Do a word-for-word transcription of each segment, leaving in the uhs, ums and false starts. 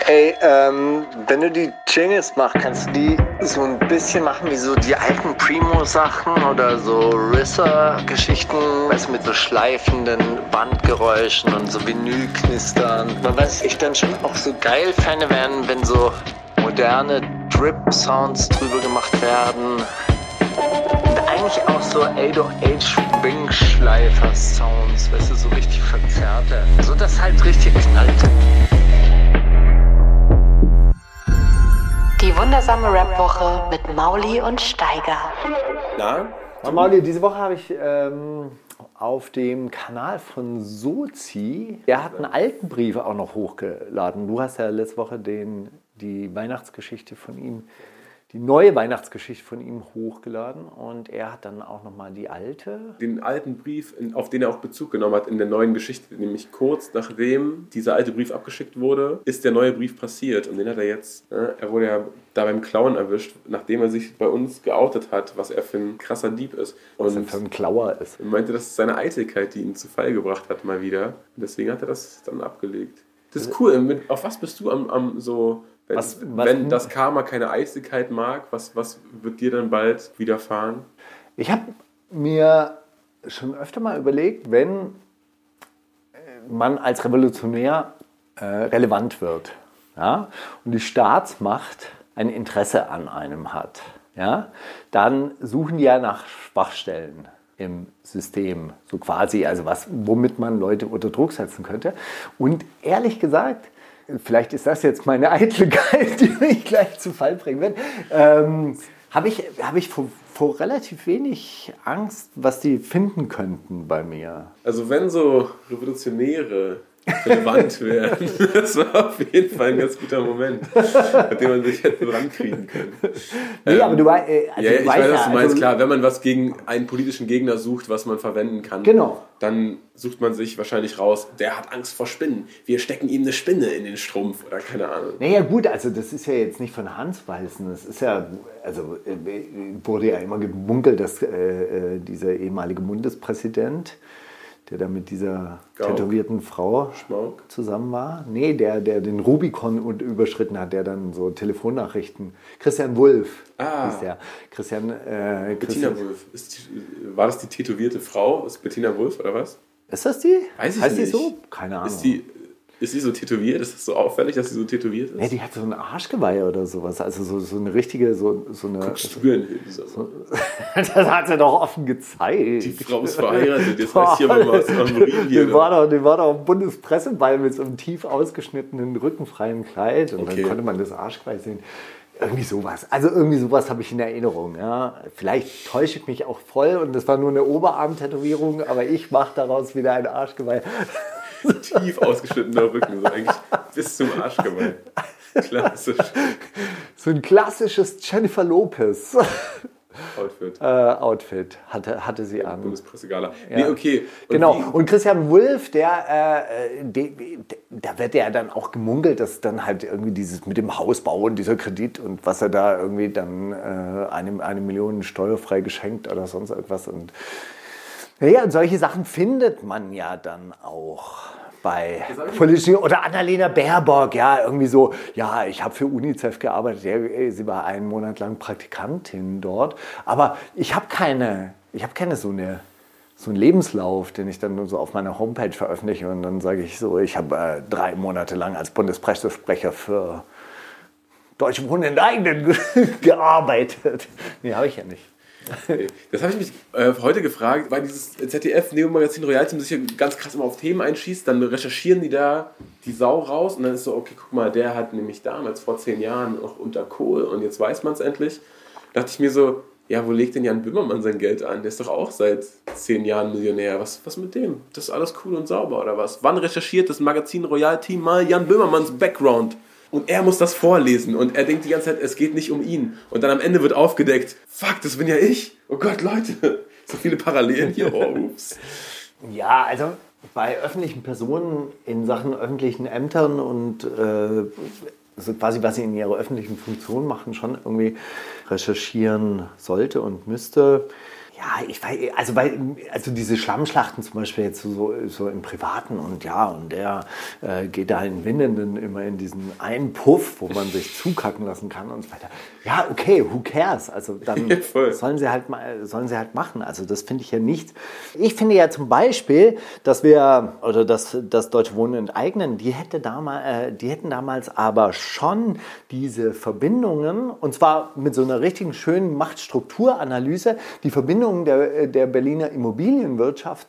Ey, ähm, wenn du die Jingles machst, kannst du die so ein bisschen machen wie so die alten Primo-Sachen oder so Risser-Geschichten, weißt du, mit so schleifenden Bandgeräuschen und so Vinylknistern. Man weiß, ich dann schon auch so geil fände werden, wenn so moderne Drip-Sounds drüber gemacht werden. Und eigentlich auch so acht null acht Wing-Schleifer-Sounds, weißt du, so richtig verzerrte. So dass halt richtig knallt. Die wundersame Rap-Woche mit Mauli und Steiger. Na? Na, Mauli, diese Woche habe ich ähm, auf dem Kanal von Sozi, er hat einen alten Brief auch noch hochgeladen. Du hast ja letzte Woche den, die Weihnachtsgeschichte von ihm, die neue Weihnachtsgeschichte von ihm hochgeladen und er hat dann auch nochmal die alte. Den alten Brief, auf den er auch Bezug genommen hat in der neuen Geschichte, nämlich kurz nachdem dieser alte Brief abgeschickt wurde, ist der neue Brief passiert und den hat er jetzt, ne, er wurde ja da beim Klauen erwischt, nachdem er sich bei uns geoutet hat, was er für ein krasser Dieb ist. Und was er für ein Klauer ist. Er meinte, das ist seine Eitelkeit, die ihn zu Fall gebracht hat mal wieder. Und deswegen hat er das dann abgelegt. Das ist cool. Mit, auf was bist du am, am so... Wenn, was, was, wenn das Karma keine Eitelkeit mag, was, was wird dir dann bald widerfahren? Ich habe mir schon öfter mal überlegt, wenn man als Revolutionär äh, relevant wird, ja, und die Staatsmacht ein Interesse an einem hat, ja, dann suchen die ja nach Schwachstellen im System, so quasi, also was, womit man Leute unter Druck setzen könnte. Und ehrlich gesagt, vielleicht ist das jetzt meine Eitelkeit, die mich gleich zu Fall bringen wird, ähm, habe ich, hab ich vor, vor relativ wenig Angst, was die finden könnten bei mir. Also wenn so Revolutionäre relevant werden, das war auf jeden Fall ein ganz guter Moment, mit dem man sich hätte rankriegen können. Nee, ähm, aber du, äh, also ja, du ich weißt weiß, was ja, du meinst, also, klar, wenn man was gegen einen politischen Gegner sucht, was man verwenden kann, genau. Dann sucht man sich wahrscheinlich raus, der hat Angst vor Spinnen, wir stecken ihm eine Spinne in den Strumpf oder keine Ahnung. Naja gut, also das ist ja jetzt nicht von Hans Weißen, das ist ja, also wurde ja immer gemunkelt, dass äh, dieser ehemalige Bundespräsident, der da mit dieser Gauck. tätowierten Frau Schmauk. zusammen war. Nee, der, der den Rubikon überschritten hat, der dann so Telefonnachrichten. Christian Wulff ah. ist der. Christian, äh, Bettina Christian, Wulff. Ist die, war das die tätowierte Frau? Ist Bettina Wulff oder was? Ist das die? Weiß ich heißt nicht. die so? Keine Ahnung. Ist die, ist sie so tätowiert? Ist das so auffällig, dass sie so tätowiert ist? Nee, die hat so ein Arschgeweih oder sowas. Also so, so eine richtige, so, so eine... Guckst du in so. Das hat sie doch offen gezeigt. Die Frau ist verheiratet, jetzt weiß ich aber mal was am Ring hier. Die war doch, die war doch am Bundespresseball mit so einem tief ausgeschnittenen, rückenfreien Kleid. Und okay. Dann konnte man das Arschgeweih sehen. Irgendwie sowas. Also irgendwie sowas habe ich in Erinnerung. Ja. Vielleicht täusche ich mich auch voll und das war nur eine Oberarm-Tätowierung, aber ich mache daraus wieder ein Arschgeweih. Tief ausgeschnittener Rücken, so eigentlich bis zum Arschgeweih. Klassisch. So ein klassisches Jennifer Lopez Outfit. Äh, Outfit hatte, hatte sie an. Bundespressegala. Ja. Nee, okay. Und genau. wie? Und Christian Wulff, der, äh, de, de, da wird ja dann auch gemunkelt, dass dann halt irgendwie dieses mit dem Hausbau und dieser Kredit und was er da irgendwie dann äh, eine, eine Million steuerfrei geschenkt oder sonst irgendwas. Und ja, und solche Sachen findet man ja dann auch bei politischen, oder Annalena Baerbock, ja, irgendwie so, ja, ich habe für UNICEF gearbeitet, ja, sie war einen Monat lang Praktikantin dort, aber ich habe keine, ich habe keine so eine, so einen Lebenslauf, den ich dann nur so auf meiner Homepage veröffentliche und dann sage ich so, ich habe äh, drei Monate lang als Bundespressesprecher für Deutsche Wohnen in Eigenen gearbeitet. Nee, habe ich ja nicht. Das habe ich mich äh, heute gefragt, weil dieses Z D F-Neo-Magazin Royal Team sich ja ganz krass immer auf Themen einschießt, dann recherchieren die da die Sau raus und dann ist so, okay, guck mal, der hat nämlich damals vor zehn Jahren noch unter Kohl und jetzt weiß man es endlich. Da dachte ich mir so, ja, wo legt denn Jan Böhmermann sein Geld an? Der ist doch auch seit zehn Jahren Millionär. Was, was mit dem? Das ist alles cool und sauber, oder was? Wann recherchiert das Magazin Royal Team mal Jan Böhmermanns Background? Und er muss das vorlesen und er denkt die ganze Zeit, es geht nicht um ihn. Und dann am Ende wird aufgedeckt, fuck, das bin ja ich. Oh Gott, Leute, so viele Parallelen hier. Oh, ups. Ja, also bei öffentlichen Personen in Sachen öffentlichen Ämtern und äh, so quasi, was sie in ihrer öffentlichen Funktion machen, schon irgendwie recherchieren sollte und müsste. Ja, ich weiß, also, weil, also diese Schlammschlachten zum Beispiel jetzt so, so im Privaten und ja, und der äh, geht da in Windenden immer in diesen einen Puff, wo man sich zukacken lassen kann und so weiter. Ja, okay, who cares? Also dann Ja, sollen sie halt mal, sollen sie halt machen. Also das finde ich ja nicht. Ich finde ja zum Beispiel, dass wir, oder dass das Deutsche Wohnen enteignen, die, hätte damals, äh, die hätten damals aber schon diese Verbindungen, und zwar mit so einer richtigen schönen Machtstrukturanalyse, die Verbindungen der, der Berliner Immobilienwirtschaft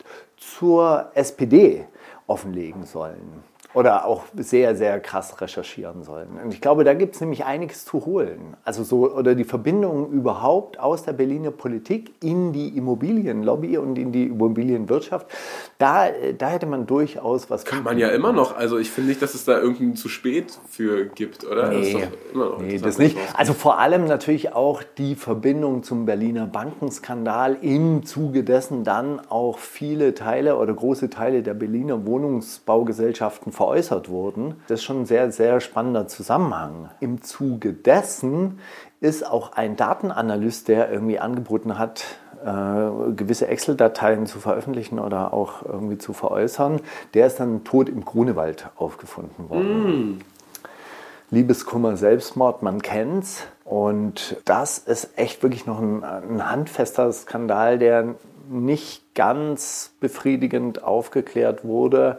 zur S P D offenlegen sollen. Oder auch sehr, sehr krass recherchieren sollen. Und ich glaube, da gibt es nämlich einiges zu holen. Also so, oder die Verbindung überhaupt aus der Berliner Politik in die Immobilienlobby und in die Immobilienwirtschaft. Da, da hätte man durchaus was... Kann man ja immer noch. Also ich finde nicht, dass es da irgendein zu spät für gibt, oder? Nee, das ist doch immer noch nee das nicht. Also vor allem natürlich auch die Verbindung zum Berliner Bankenskandal, im Zuge dessen dann auch viele Teile oder große Teile der Berliner Wohnungsbaugesellschaften veräußert wurden. Das ist schon ein sehr, sehr spannender Zusammenhang. Im Zuge dessen ist auch ein Datenanalyst, der irgendwie angeboten hat, äh, gewisse Excel-Dateien zu veröffentlichen oder auch irgendwie zu veräußern, der ist dann tot im Grunewald aufgefunden worden. Mm. Liebeskummer, Selbstmord, man kennt's. Und das ist echt wirklich noch ein, ein handfester Skandal, der nicht ganz befriedigend aufgeklärt wurde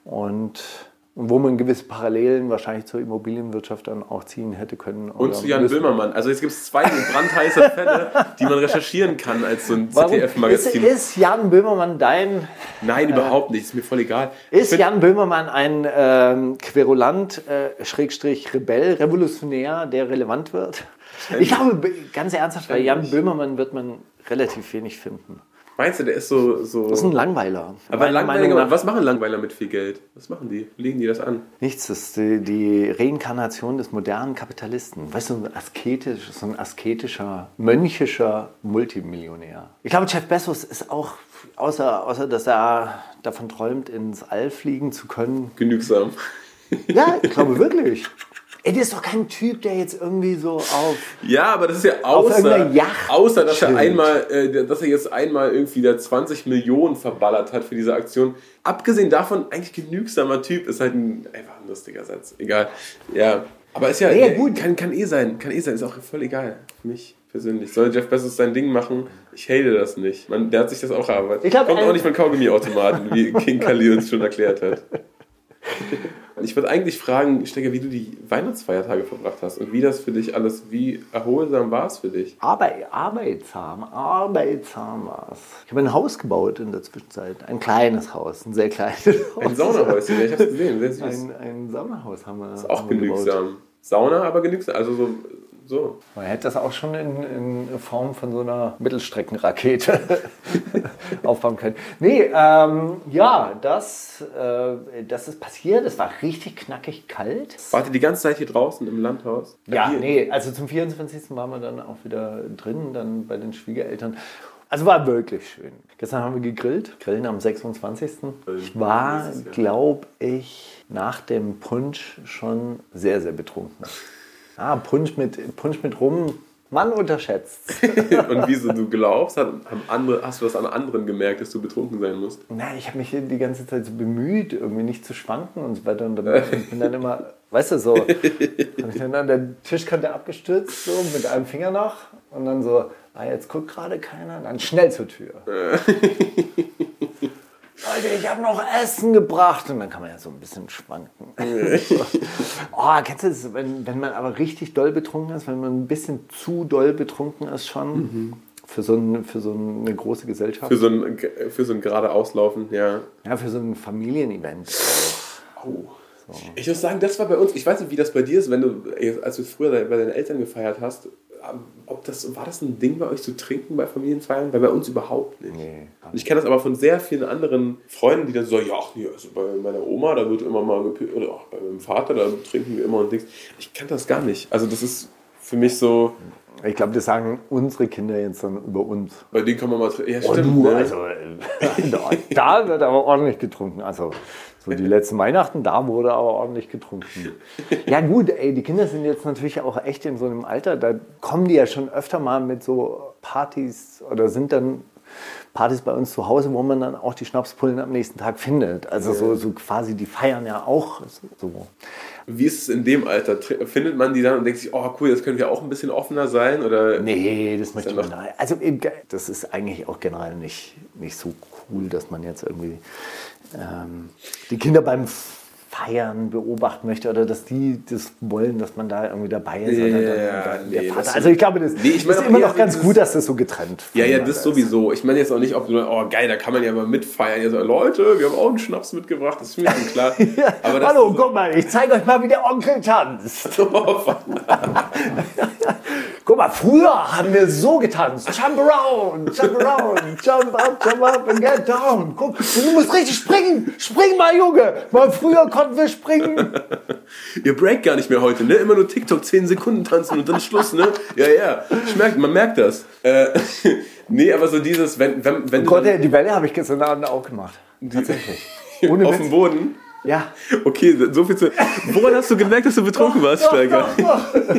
und wo man gewisse Parallelen wahrscheinlich zur Immobilienwirtschaft dann auch ziehen hätte können. Und zu Jan Böhmermann. Also jetzt gibt es zwei brandheiße Fälle, die man recherchieren kann als so ein Z D F-Magazin. Ist, ist Jan Böhmermann dein... Nein, äh, überhaupt nicht. Ist mir voll egal. Ist Jan Böhmermann ein ähm, Querulant, äh, Schrägstrich Rebell, Revolutionär, der relevant wird? Ich glaube, ganz ernsthaft, bei Jan Böhmermann wird man relativ wenig finden. Meinst du, der ist so... so das ist ein Langweiler. Aber Langweiler, was machen Langweiler mit viel Geld? Was machen die? Legen die das an? Nichts, das ist die, die Reinkarnation des modernen Kapitalisten. Weißt du, ein asketisch, so ein asketischer, mönchischer Multimillionär. Ich glaube, Jeff Bezos ist auch, außer, außer dass er davon träumt, ins All fliegen zu können... genügsam. Ja, ich glaube wirklich. Ey, das ist doch kein Typ, der jetzt irgendwie so auf... Ja, aber das ist ja außer, Yacht außer dass er einmal, äh, dass er jetzt einmal irgendwie da zwanzig Millionen verballert hat für diese Aktion. Abgesehen davon, eigentlich genügsamer Typ, ist halt ein, einfach ein lustiger Satz. Egal. Ja, aber ist ja, ja, ja gut. Kann, kann eh sein, kann eh sein, ist auch voll egal. Für mich persönlich. Soll Jeff Bezos sein Ding machen? Ich hate das nicht. Man, der hat sich das auch erarbeitet. Ich glaub, Kommt äh, auch nicht von Kaugummi-Automaten, wie King Kali uns schon erklärt hat. Ich würde eigentlich fragen, Stecker, wie du die Weihnachtsfeiertage verbracht hast und wie das für dich alles, wie erholsam war es für dich? Arbeit, arbeitsam, arbeitsam war es. Ich habe ein Haus gebaut in der Zwischenzeit. Ein kleines Haus, ein sehr kleines Haus. Ein Saunahäuschen, ja, ich habe es gesehen, sehr süß. Ein, ein Saunahaus haben wir. Das ist auch haben wir genügsam. gebaut. Sauna, aber genügsam, also so... So. Man hätte das auch schon in, in Form von so einer Mittelstreckenrakete aufbauen können. Nee, ähm, ja, das, äh, das ist passiert. Es war richtig knackig kalt. Wart ihr die ganze Zeit hier draußen im Landhaus? Ja, hier? nee, also zum vierundzwanzigsten waren wir dann auch wieder drin, dann bei den Schwiegereltern. Also war wirklich schön. Gestern haben wir gegrillt, grillen am sechsundzwanzigsten Ich war, glaube ich, nach dem Punsch schon sehr, sehr betrunken. Ah, Punsch mit, Punsch mit Rum, man unterschätzt. Und wieso du glaubst, haben andere, hast du das an anderen gemerkt, dass du betrunken sein musst? Nein, ich habe mich die ganze Zeit so bemüht, irgendwie nicht zu schwanken und so weiter. Und dann bin dann immer, weißt du, so, habe ich dann an der Tischkante abgestürzt, so mit einem Finger noch. Und dann so, ah, jetzt guckt gerade keiner, dann schnell zur Tür. Leute, ich habe noch Essen gebracht. Und dann kann man ja so ein bisschen schwanken. Oh, kennst du das, wenn, wenn man aber richtig doll betrunken ist, wenn man ein bisschen zu doll betrunken ist schon, mhm. für, so ein, für so eine große Gesellschaft? Für so ein, für so ein gerade Auslaufen, ja. Ja, für so ein Familienevent. Oh. So. Ich muss sagen, das war bei uns, ich weiß nicht, wie das bei dir ist, wenn du, als du früher bei deinen Eltern gefeiert hast, ob das, war das ein Ding bei euch zu trinken bei Familienfeiern? Weil bei uns überhaupt nicht. Nee, und ich kenne das aber von sehr vielen anderen Freunden, die dann so, ja, ach nee, also bei meiner Oma, da wird immer mal gepillt, oder auch bei meinem Vater, da trinken wir immer und Dings. Ich kann das gar nicht. Also das ist für mich so... Ich glaube, das sagen unsere Kinder jetzt dann über uns. Bei denen kann man mal trinken. Ja, oh, stimmt. Du, Ne? also, da wird aber ordentlich getrunken. Also so die letzten Weihnachten, da wurde aber ordentlich getrunken. Ja gut, ey, die Kinder sind jetzt natürlich auch echt in so einem Alter, da kommen die ja schon öfter mal mit so Partys oder sind dann Partys bei uns zu Hause, wo man dann auch die Schnapspullen am nächsten Tag findet. Also so, so quasi, die feiern ja auch so. Wie ist es in dem Alter? Findet man die dann und denkt sich, oh cool, jetzt können wir auch ein bisschen offener sein? Oder? Nee, das möchte man nicht. Also das ist eigentlich auch generell nicht, nicht so cool, dass man jetzt irgendwie ähm, die Kinder beim Feiern beobachten möchte oder dass die das wollen, dass man da irgendwie dabei ist. Ja, oder ja, dann, nee, der Vater. Also ich glaube, das, nee, ich mein das ist immer noch ganz dieses, gut, dass das so getrennt Ja, ja, das sowieso. Ich meine jetzt auch nicht, ob du, oh geil, da kann man ja mal mitfeiern. Ja, so, Leute, wir haben auch einen Schnaps mitgebracht, das ist mir schon klar. ja, aber das hallo, so, guck mal, ich zeige euch mal, wie der Onkel tanzt. Guck mal, früher haben wir so getanzt. Jump around, jump around, jump up, jump up and get down. Guck, du musst richtig springen. Spring mal, Junge. Mal früher konnten wir springen. Ihr breakt gar nicht mehr heute, ne? Immer nur TikTok, zehn Sekunden tanzen und dann Schluss, ne? Ja, ja. Ich merk, man merkt das. Äh, nee, aber so dieses, wenn, wenn, wenn oh Gott, ey, die Welle habe ich gestern Abend auch gemacht. Tatsächlich. Ohne auf dem Boden? Ja. Okay, so viel zu... Woran hast du gemerkt, dass du betrunken warst, Steiger? Doch, doch, doch.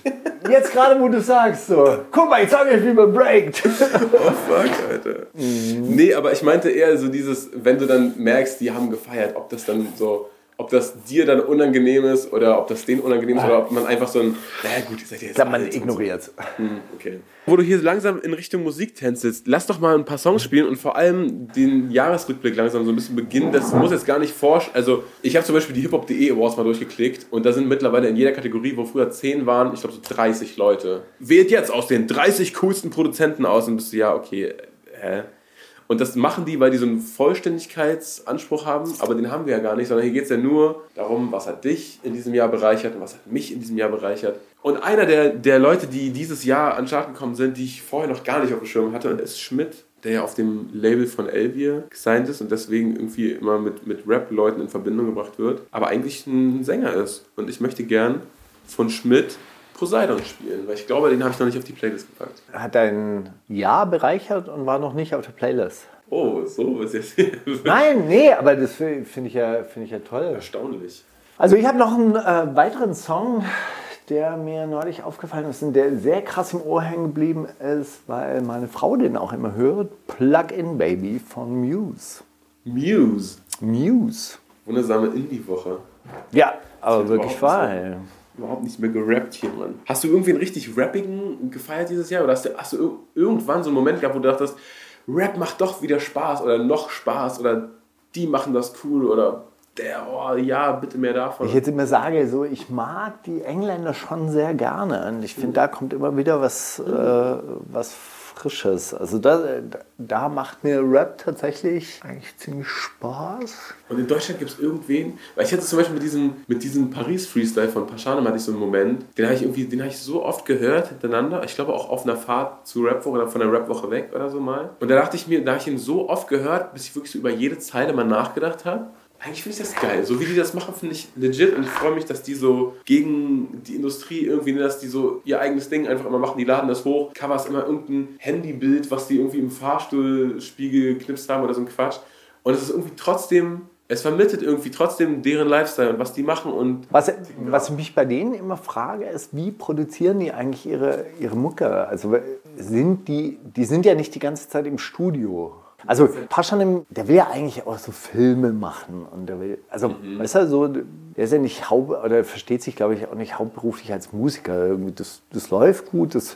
Jetzt gerade, wo du sagst so, guck mal, ich sag euch, wie man breakt. Oh fuck, Alter. Mhm. Nee, aber ich meinte eher so dieses, wenn du dann merkst, die haben gefeiert, ob das dann so, ob das dir dann unangenehm ist oder ob das denen unangenehm ist oder ob man einfach so ein, naja gut, ihr seid ja jetzt alt. Man ignoriert es. Hm, okay. Wo du hier langsam in Richtung Musik tänzelst, lass doch mal ein paar Songs spielen und vor allem den Jahresrückblick langsam so ein bisschen beginnen. Das muss jetzt gar nicht forschen. Also ich habe zum Beispiel die Hip-Hop punkt de Awards mal durchgeklickt und da sind mittlerweile in jeder Kategorie, wo früher zehn waren, ich glaube so dreißig Leute. Wählt jetzt aus den dreißig coolsten Produzenten aus und bist du, ja, okay, hä? Und das machen die, weil die so einen Vollständigkeitsanspruch haben, aber den haben wir ja gar nicht, sondern hier geht es ja nur darum, was hat dich in diesem Jahr bereichert und was hat mich in diesem Jahr bereichert. Und einer der, der Leute, die dieses Jahr an den Start gekommen sind, die ich vorher noch gar nicht auf dem Schirm hatte, ist Schmidt, der ja auf dem Label von Elvier gesigned ist und deswegen irgendwie immer mit, mit Rap-Leuten in Verbindung gebracht wird, aber eigentlich ein Sänger ist. Und ich möchte gern von Schmidt Poseidon spielen, weil ich glaube, den habe ich noch nicht auf die Playlist gepackt. Hat dein Jahr bereichert und war noch nicht auf der Playlist. Oh, so ist jetzt. Nein, nee, aber das finde ich, ja, find ich ja toll. Erstaunlich. Also ich habe noch einen äh, weiteren Song, der mir neulich aufgefallen ist und der sehr krass im Ohr hängen geblieben ist, weil meine Frau den auch immer hört. Plug-in Baby von Muse. Muse? Muse. Wundersame Indie-Woche. Ja, aber wirklich wahr. Überhaupt nicht mehr gerappt hier, Mann. Hast du irgendwie einen richtig Rappigen gefeiert dieses Jahr? Oder hast du, hast du irgendwann so einen Moment gehabt, wo du dachtest, Rap macht doch wieder Spaß oder noch Spaß oder die machen das cool oder der, oh ja, bitte mehr davon. Ich jetzt immer sage, so, ich mag die Engländer schon sehr gerne und ich finde, da kommt immer wieder was, äh, was Frisches. Also da, da macht mir Rap tatsächlich eigentlich ziemlich Spaß. Und in Deutschland gibt es irgendwen, weil ich hatte zum Beispiel mit diesem, mit diesem Paris-Freestyle von Paschanem hatte ich so einen Moment, den habe ich irgendwie, den habe ich so oft gehört hintereinander, ich glaube auch auf einer Fahrt zu Rapwoche oder von der Rapwoche weg oder so mal. Und da dachte ich mir, da habe ich ihn so oft gehört, bis ich wirklich so über jede Zeile mal nachgedacht habe. Eigentlich finde ich das geil. So wie die das machen, finde ich legit und ich freue mich, dass die so gegen die Industrie irgendwie, dass die so ihr eigenes Ding einfach immer machen. Die laden das hoch, covers immer irgendein Handybild, was die irgendwie im Fahrstuhlspiegel geknipst haben oder so ein Quatsch. Und es ist irgendwie trotzdem, es vermittelt irgendwie trotzdem deren Lifestyle und was die machen. Und was, was ich mich bei denen immer frage, ist, wie produzieren die eigentlich ihre, ihre Mucke? Also sind die, die sind ja nicht die ganze Zeit im Studio. Also Paschanem, der will ja eigentlich auch so Filme machen und der will, also mhm. weißt du, so, der ist ja nicht haupt, oder versteht sich, glaube ich, auch nicht hauptberuflich als Musiker. Das, das läuft gut, das,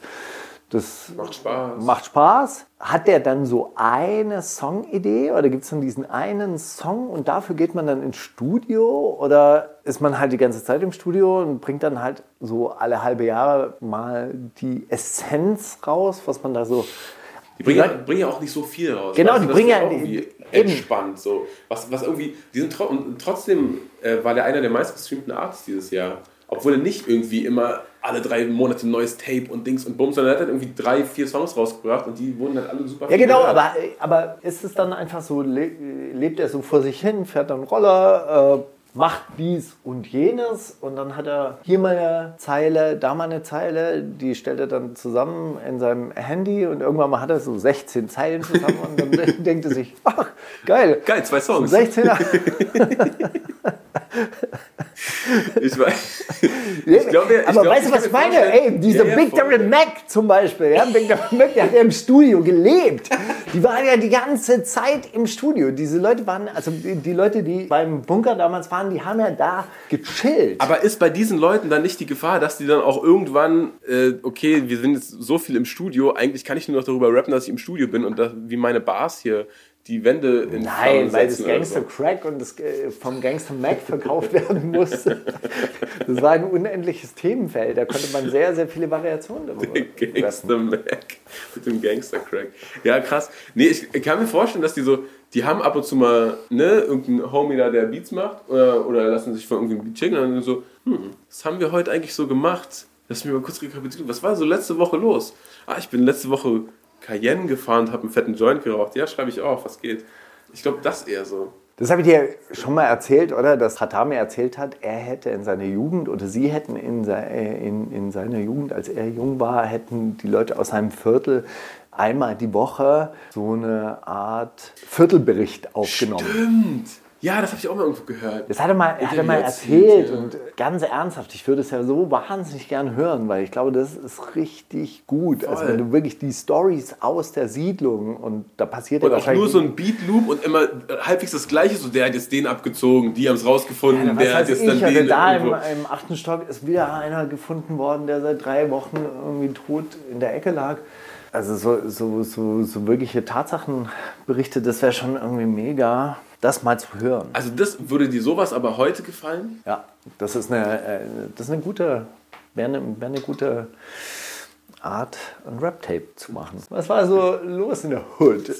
das macht Spaß. macht Spaß. Hat der dann so eine Songidee oder gibt es dann diesen einen Song und dafür geht man dann ins Studio oder ist man halt die ganze Zeit im Studio und bringt dann halt so alle halbe Jahre mal die Essenz raus, was man da so... Die bringen ja, bringen ja auch nicht so viel raus. Genau, die bringen ja irgendwie entspannt. So. Was, was irgendwie, die sind tro- und trotzdem äh, war der einer der meistgestreamten Artists dieses Jahr. Obwohl er nicht irgendwie immer alle drei Monate ein neues Tape und Dings und Bums, sondern er hat halt irgendwie drei, vier Songs rausgebracht und die wurden halt alle super. Ja, genau, aber, aber ist es dann einfach so, lebt er so vor sich hin, fährt dann Roller, äh, macht dies und jenes und dann hat er hier mal eine Zeile, da mal eine Zeile, die stellt er dann zusammen in seinem Handy und irgendwann mal hat er so sechzehn Zeilen zusammen und dann denkt er sich, ach, geil. Geil, zwei Songs. sechzehner Ich weiß. Ich glaub, ich aber glaub, weißt du, was ich meine? Ey, dieser ja, ja, Big Dirty Mac zum Beispiel, ja, Big Dirty Mac, der hat ja im Studio gelebt. Die waren ja die ganze Zeit im Studio. Diese Leute waren, also die, die Leute, die beim Bunker damals waren, die haben ja da gechillt. Aber ist bei diesen Leuten dann nicht die Gefahr, dass die dann auch irgendwann, äh, okay, wir sind jetzt so viel im Studio, eigentlich kann ich nur noch darüber rappen, dass ich im Studio bin und dass, wie meine Bars hier die Wände in Nein, weil das setzen Gangster oder so. Crack und das äh, vom Gangster Mac verkauft werden musste. Das war ein unendliches Themenfeld. Da konnte man sehr, sehr viele Variationen darüber Gangster Mac mit dem Gangster Crack. Ja, krass. Nee, ich, ich kann mir vorstellen, dass die so, die haben ab und zu mal, ne, irgendeinen Homie da, der Beats macht oder, oder lassen sich von irgendeinem Beat schicken und dann so, hm, was haben wir heute eigentlich so gemacht? Lass mich mal kurz rekapitulieren. Was war so letzte Woche los? Ah, ich bin letzte Woche Cayenne gefahren und habe einen fetten Joint geraucht. Ja, schreibe ich auch, was geht. Ich glaube, das eher so. Das habe ich dir schon mal erzählt, oder? Dass Xatar mir erzählt hat, er hätte in seiner Jugend oder sie hätten in, in, in seiner Jugend, als er jung war, hätten die Leute aus seinem Viertel einmal die Woche so eine Art Viertelbericht aufgenommen. Stimmt. Ja, das habe ich auch mal irgendwo gehört. Das hat er mal, hat er mal erzählt und ganz ernsthaft. Ich würde es ja so wahnsinnig gern hören, weil ich glaube, das ist richtig gut. Voll. Also wenn du wirklich die Storys aus der Siedlung und da passiert ja Und auch wahrscheinlich nur so ein Beat-Loop und immer halbwegs das Gleiche. So, der hat jetzt den abgezogen, die haben es rausgefunden, ja, der hat jetzt dann ich, den. Da im, irgendwo. im achten Stock ist wieder einer gefunden worden, der seit drei Wochen irgendwie tot in der Ecke lag. Also so, so, so, so wirkliche Tatsachenberichte, das wäre schon irgendwie mega, das mal zu hören. Also das würde dir sowas aber heute gefallen? Ja, das ist eine, äh, das ist eine gute, wäre eine, wäre eine gute Art, ein Rap-Tape zu machen. Was war so los in der Hood?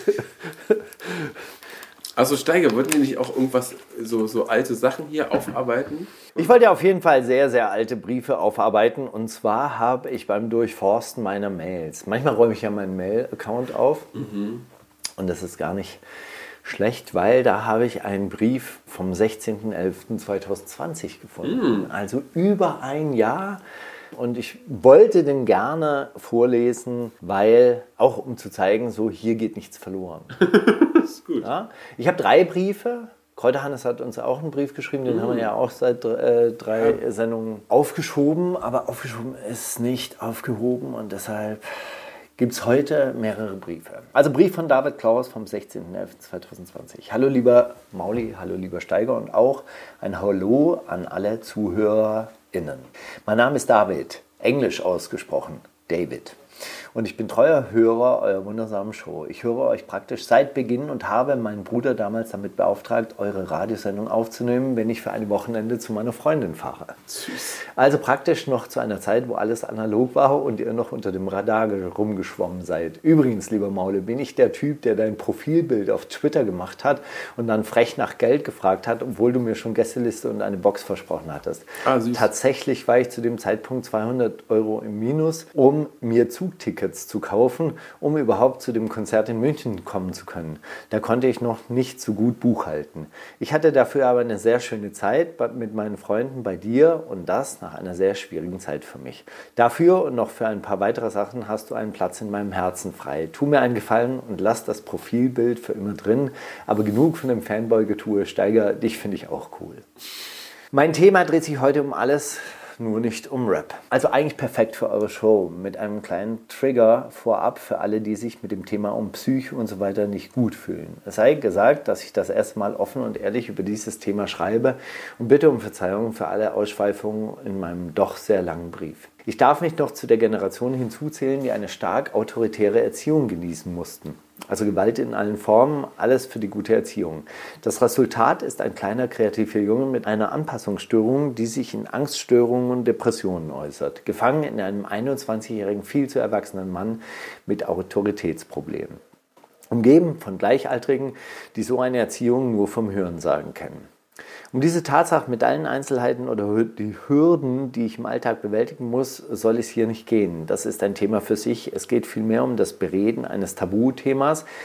Also Steiger, wollten wir nicht auch irgendwas, so, so alte Sachen hier aufarbeiten? Ich wollte auf jeden Fall sehr, sehr alte Briefe aufarbeiten. Und zwar habe ich beim Durchforsten meiner Mails, manchmal räume ich ja meinen Mail-Account auf. Mhm. Und das ist gar nicht schlecht, weil da habe ich einen Brief vom sechzehnten elften zweitausendzwanzig gefunden. Mhm. Also über ein Jahr. Und ich wollte den gerne vorlesen, weil, auch um zu zeigen, so hier geht nichts verloren. Das ist gut. Ja? Ich habe drei Briefe. Kräuterhannes hat uns auch einen Brief geschrieben, den mm. haben wir ja auch seit äh, drei ja. Sendungen aufgeschoben. Aber aufgeschoben ist nicht aufgehoben und deshalb gibt es heute mehrere Briefe. Also Brief von David Klaus vom sechzehnten elften zweitausendzwanzig. Hallo lieber Mauli, hallo lieber Steiger und auch ein Hallo an alle ZuhörerInnen. Mein Name ist David, englisch ausgesprochen, David. Und ich bin treuer Hörer eurer wundersamen Show. Ich höre euch praktisch seit Beginn und habe meinen Bruder damals damit beauftragt, eure Radiosendung aufzunehmen, wenn ich für ein Wochenende zu meiner Freundin fahre. Süß. Also praktisch noch zu einer Zeit, wo alles analog war und ihr noch unter dem Radar rumgeschwommen seid. Übrigens, lieber Maule, bin ich der Typ, der dein Profilbild auf Twitter gemacht hat und dann frech nach Geld gefragt hat, obwohl du mir schon Gästeliste und eine Box versprochen hattest. Ah, süß. Tatsächlich war ich zu dem Zeitpunkt zweihundert Euro im Minus, um mir Zugtickets zu kaufen, um überhaupt zu dem Konzert in München kommen zu können. Da konnte ich noch nicht so gut Buch halten. Ich hatte dafür aber eine sehr schöne Zeit mit meinen Freunden bei dir und das nach einer sehr schwierigen Zeit für mich. Dafür und noch für ein paar weitere Sachen hast du einen Platz in meinem Herzen frei. Tu mir einen Gefallen und lass das Profilbild für immer drin, aber genug von dem Fanboy-Getue. Steiger, dich finde ich auch cool. Mein Thema dreht sich heute um alles, nur nicht um Rap. Also eigentlich perfekt für eure Show, mit einem kleinen Trigger vorab für alle, die sich mit dem Thema um Psyche und so weiter nicht gut fühlen. Es sei gesagt, dass ich das erste Mal offen und ehrlich über dieses Thema schreibe und bitte um Verzeihung für alle Ausschweifungen in meinem doch sehr langen Brief. Ich darf mich noch zu der Generation hinzuzählen, die eine stark autoritäre Erziehung genießen mussten. Also Gewalt in allen Formen, alles für die gute Erziehung. Das Resultat ist ein kleiner kreativer Junge mit einer Anpassungsstörung, die sich in Angststörungen und Depressionen äußert. Gefangen in einem einundzwanzigjährigen, viel zu erwachsenen Mann mit Autoritätsproblemen. Umgeben von Gleichaltrigen, die so eine Erziehung nur vom Hörensagen kennen. Um diese Tatsache mit allen Einzelheiten oder die Hürden, die ich im Alltag bewältigen muss, soll es hier nicht gehen. Das ist ein Thema für sich. Es geht vielmehr um das Bereden eines Tabuthemas,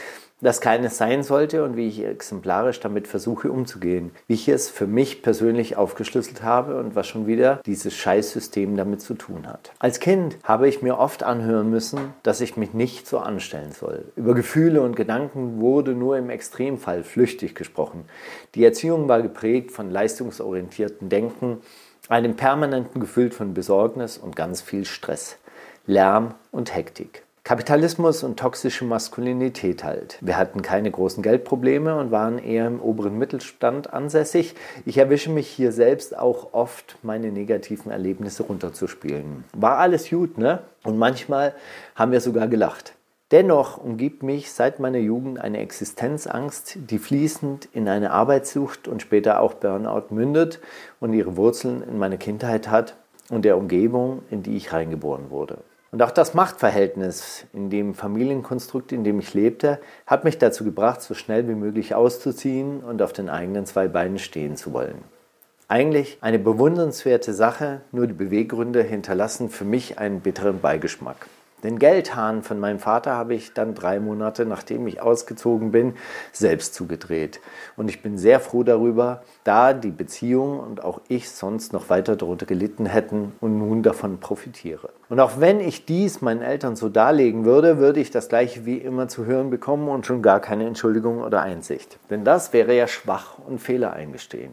das keines sein sollte und wie ich exemplarisch damit versuche umzugehen. Wie ich es für mich persönlich aufgeschlüsselt habe und was schon wieder dieses Scheißsystem damit zu tun hat. Als Kind habe ich mir oft anhören müssen, dass ich mich nicht so anstellen soll. Über Gefühle und Gedanken wurde nur im Extremfall flüchtig gesprochen. Die Erziehung war geprägt von leistungsorientiertem Denken, einem permanenten Gefühl von Besorgnis und ganz viel Stress, Lärm und Hektik. Kapitalismus und toxische Maskulinität halt. Wir hatten keine großen Geldprobleme und waren eher im oberen Mittelstand ansässig. Ich erwische mich hier selbst auch oft, meine negativen Erlebnisse runterzuspielen. War alles gut, ne? Und manchmal haben wir sogar gelacht. Dennoch umgibt mich seit meiner Jugend eine Existenzangst, die fließend in eine Arbeitssucht und später auch Burnout mündet und ihre Wurzeln in meiner Kindheit hat und der Umgebung, in die ich reingeboren wurde. Und auch das Machtverhältnis in dem Familienkonstrukt, in dem ich lebte, hat mich dazu gebracht, so schnell wie möglich auszuziehen und auf den eigenen zwei Beinen stehen zu wollen. Eigentlich eine bewundernswerte Sache, nur die Beweggründe hinterlassen für mich einen bitteren Beigeschmack. Den Geldhahn von meinem Vater habe ich dann drei Monate, nachdem ich ausgezogen bin, selbst zugedreht. Und ich bin sehr froh darüber, da die Beziehung und auch ich sonst noch weiter darunter gelitten hätten und nun davon profitiere. Und auch wenn ich dies meinen Eltern so darlegen würde, würde ich das Gleiche wie immer zu hören bekommen und schon gar keine Entschuldigung oder Einsicht. Denn das wäre ja schwach und Fehler eingestehen.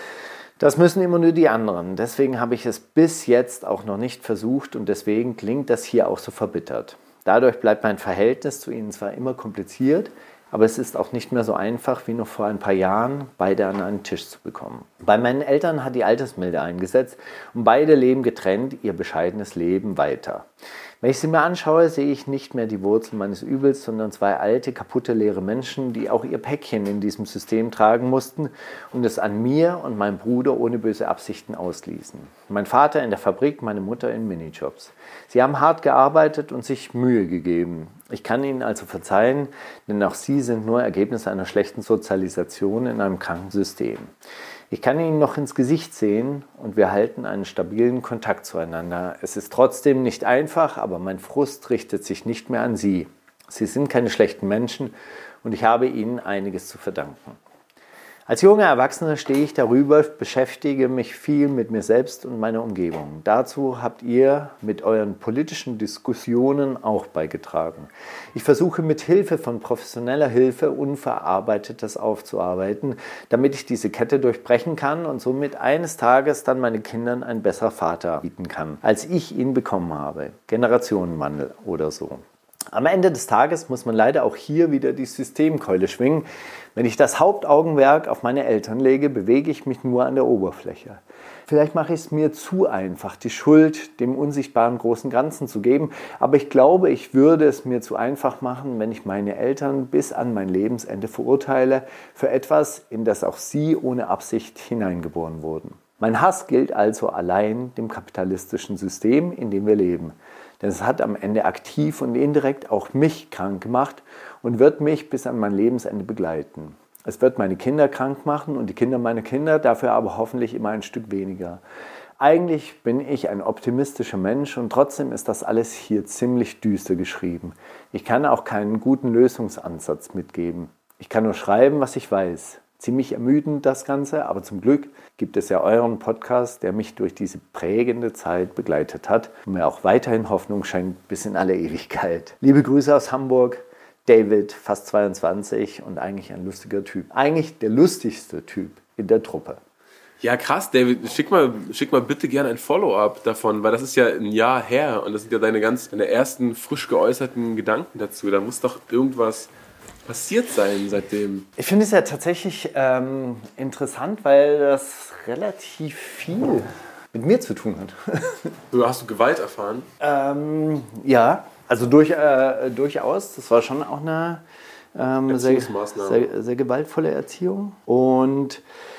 Das müssen immer nur die anderen. Deswegen habe ich es bis jetzt auch noch nicht versucht und deswegen klingt das hier auch so verbittert. Dadurch bleibt mein Verhältnis zu ihnen zwar immer kompliziert, aber es ist auch nicht mehr so einfach wie noch vor ein paar Jahren, beide an einen Tisch zu bekommen. Bei meinen Eltern hat die Altersmilde eingesetzt und beide leben getrennt ihr bescheidenes Leben weiter. Wenn ich sie mir anschaue, sehe ich nicht mehr die Wurzel meines Übels, sondern zwei alte, kaputte, leere Menschen, die auch ihr Päckchen in diesem System tragen mussten und es an mir und meinem Bruder ohne böse Absichten ausließen. Mein Vater in der Fabrik, meine Mutter in Minijobs. Sie haben hart gearbeitet und sich Mühe gegeben. Ich kann ihnen also verzeihen, denn auch sie sind nur Ergebnis einer schlechten Sozialisation in einem kranken System. Ich kann ihnen noch ins Gesicht sehen und wir halten einen stabilen Kontakt zueinander. Es ist trotzdem nicht einfach, aber mein Frust richtet sich nicht mehr an sie. Sie sind keine schlechten Menschen und ich habe ihnen einiges zu verdanken. Als junger Erwachsener stehe ich darüber, beschäftige mich viel mit mir selbst und meiner Umgebung. Dazu habt ihr mit euren politischen Diskussionen auch beigetragen. Ich versuche mit Hilfe von professioneller Hilfe Unverarbeitetes aufzuarbeiten, damit ich diese Kette durchbrechen kann und somit eines Tages dann meinen Kindern ein besserer Vater bieten kann, als ich ihn bekommen habe. Generationenwandel oder so. Am Ende des Tages muss man leider auch hier wieder die Systemkeule schwingen. Wenn ich das Hauptaugenmerk auf meine Eltern lege, bewege ich mich nur an der Oberfläche. Vielleicht mache ich es mir zu einfach, die Schuld dem unsichtbaren großen Ganzen zu geben, aber ich glaube, ich würde es mir zu einfach machen, wenn ich meine Eltern bis an mein Lebensende verurteile für etwas, in das auch sie ohne Absicht hineingeboren wurden. Mein Hass gilt also allein dem kapitalistischen System, in dem wir leben. Denn es hat am Ende aktiv und indirekt auch mich krank gemacht und wird mich bis an mein Lebensende begleiten. Es wird meine Kinder krank machen und die Kinder meiner Kinder, dafür aber hoffentlich immer ein Stück weniger. Eigentlich bin ich ein optimistischer Mensch und trotzdem ist das alles hier ziemlich düster geschrieben. Ich kann auch keinen guten Lösungsansatz mitgeben. Ich kann nur schreiben, was ich weiß. Ziemlich ermüdend das Ganze, aber zum Glück gibt es ja euren Podcast, der mich durch diese prägende Zeit begleitet hat und mir auch weiterhin Hoffnung schenkt bis in alle Ewigkeit. Liebe Grüße aus Hamburg, David, fast zweiundzwanzig und eigentlich ein lustiger Typ. Eigentlich der lustigste Typ in der Truppe. Ja, krass, David, schick mal, schick mal bitte gerne ein Follow-up davon, weil das ist ja ein Jahr her und das sind ja deine ganz, deine ersten frisch geäußerten Gedanken dazu. Da muss doch irgendwas passiert sein seitdem? Ich finde es ja tatsächlich ähm, interessant, weil das relativ viel mit mir zu tun hat. Du hast du Gewalt erfahren? ähm, ja, also durch, äh, durchaus. Das war schon auch eine ähm, sehr, sehr, sehr gewaltvolle Erziehung. Und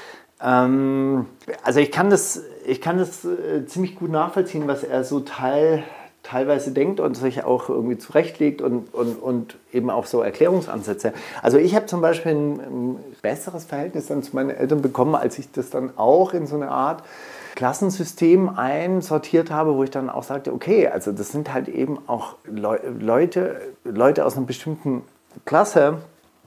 ähm, also ich kann das, ich kann das äh, ziemlich gut nachvollziehen, was er so teil teilweise denkt und sich auch irgendwie zurechtlegt und, und, und eben auch so Erklärungsansätze. Also ich habe zum Beispiel ein, ein besseres Verhältnis dann zu meinen Eltern bekommen, als ich das dann auch in so eine Art Klassensystem einsortiert habe, wo ich dann auch sagte, okay, also das sind halt eben auch Le- Leute, Leute aus einer bestimmten Klasse,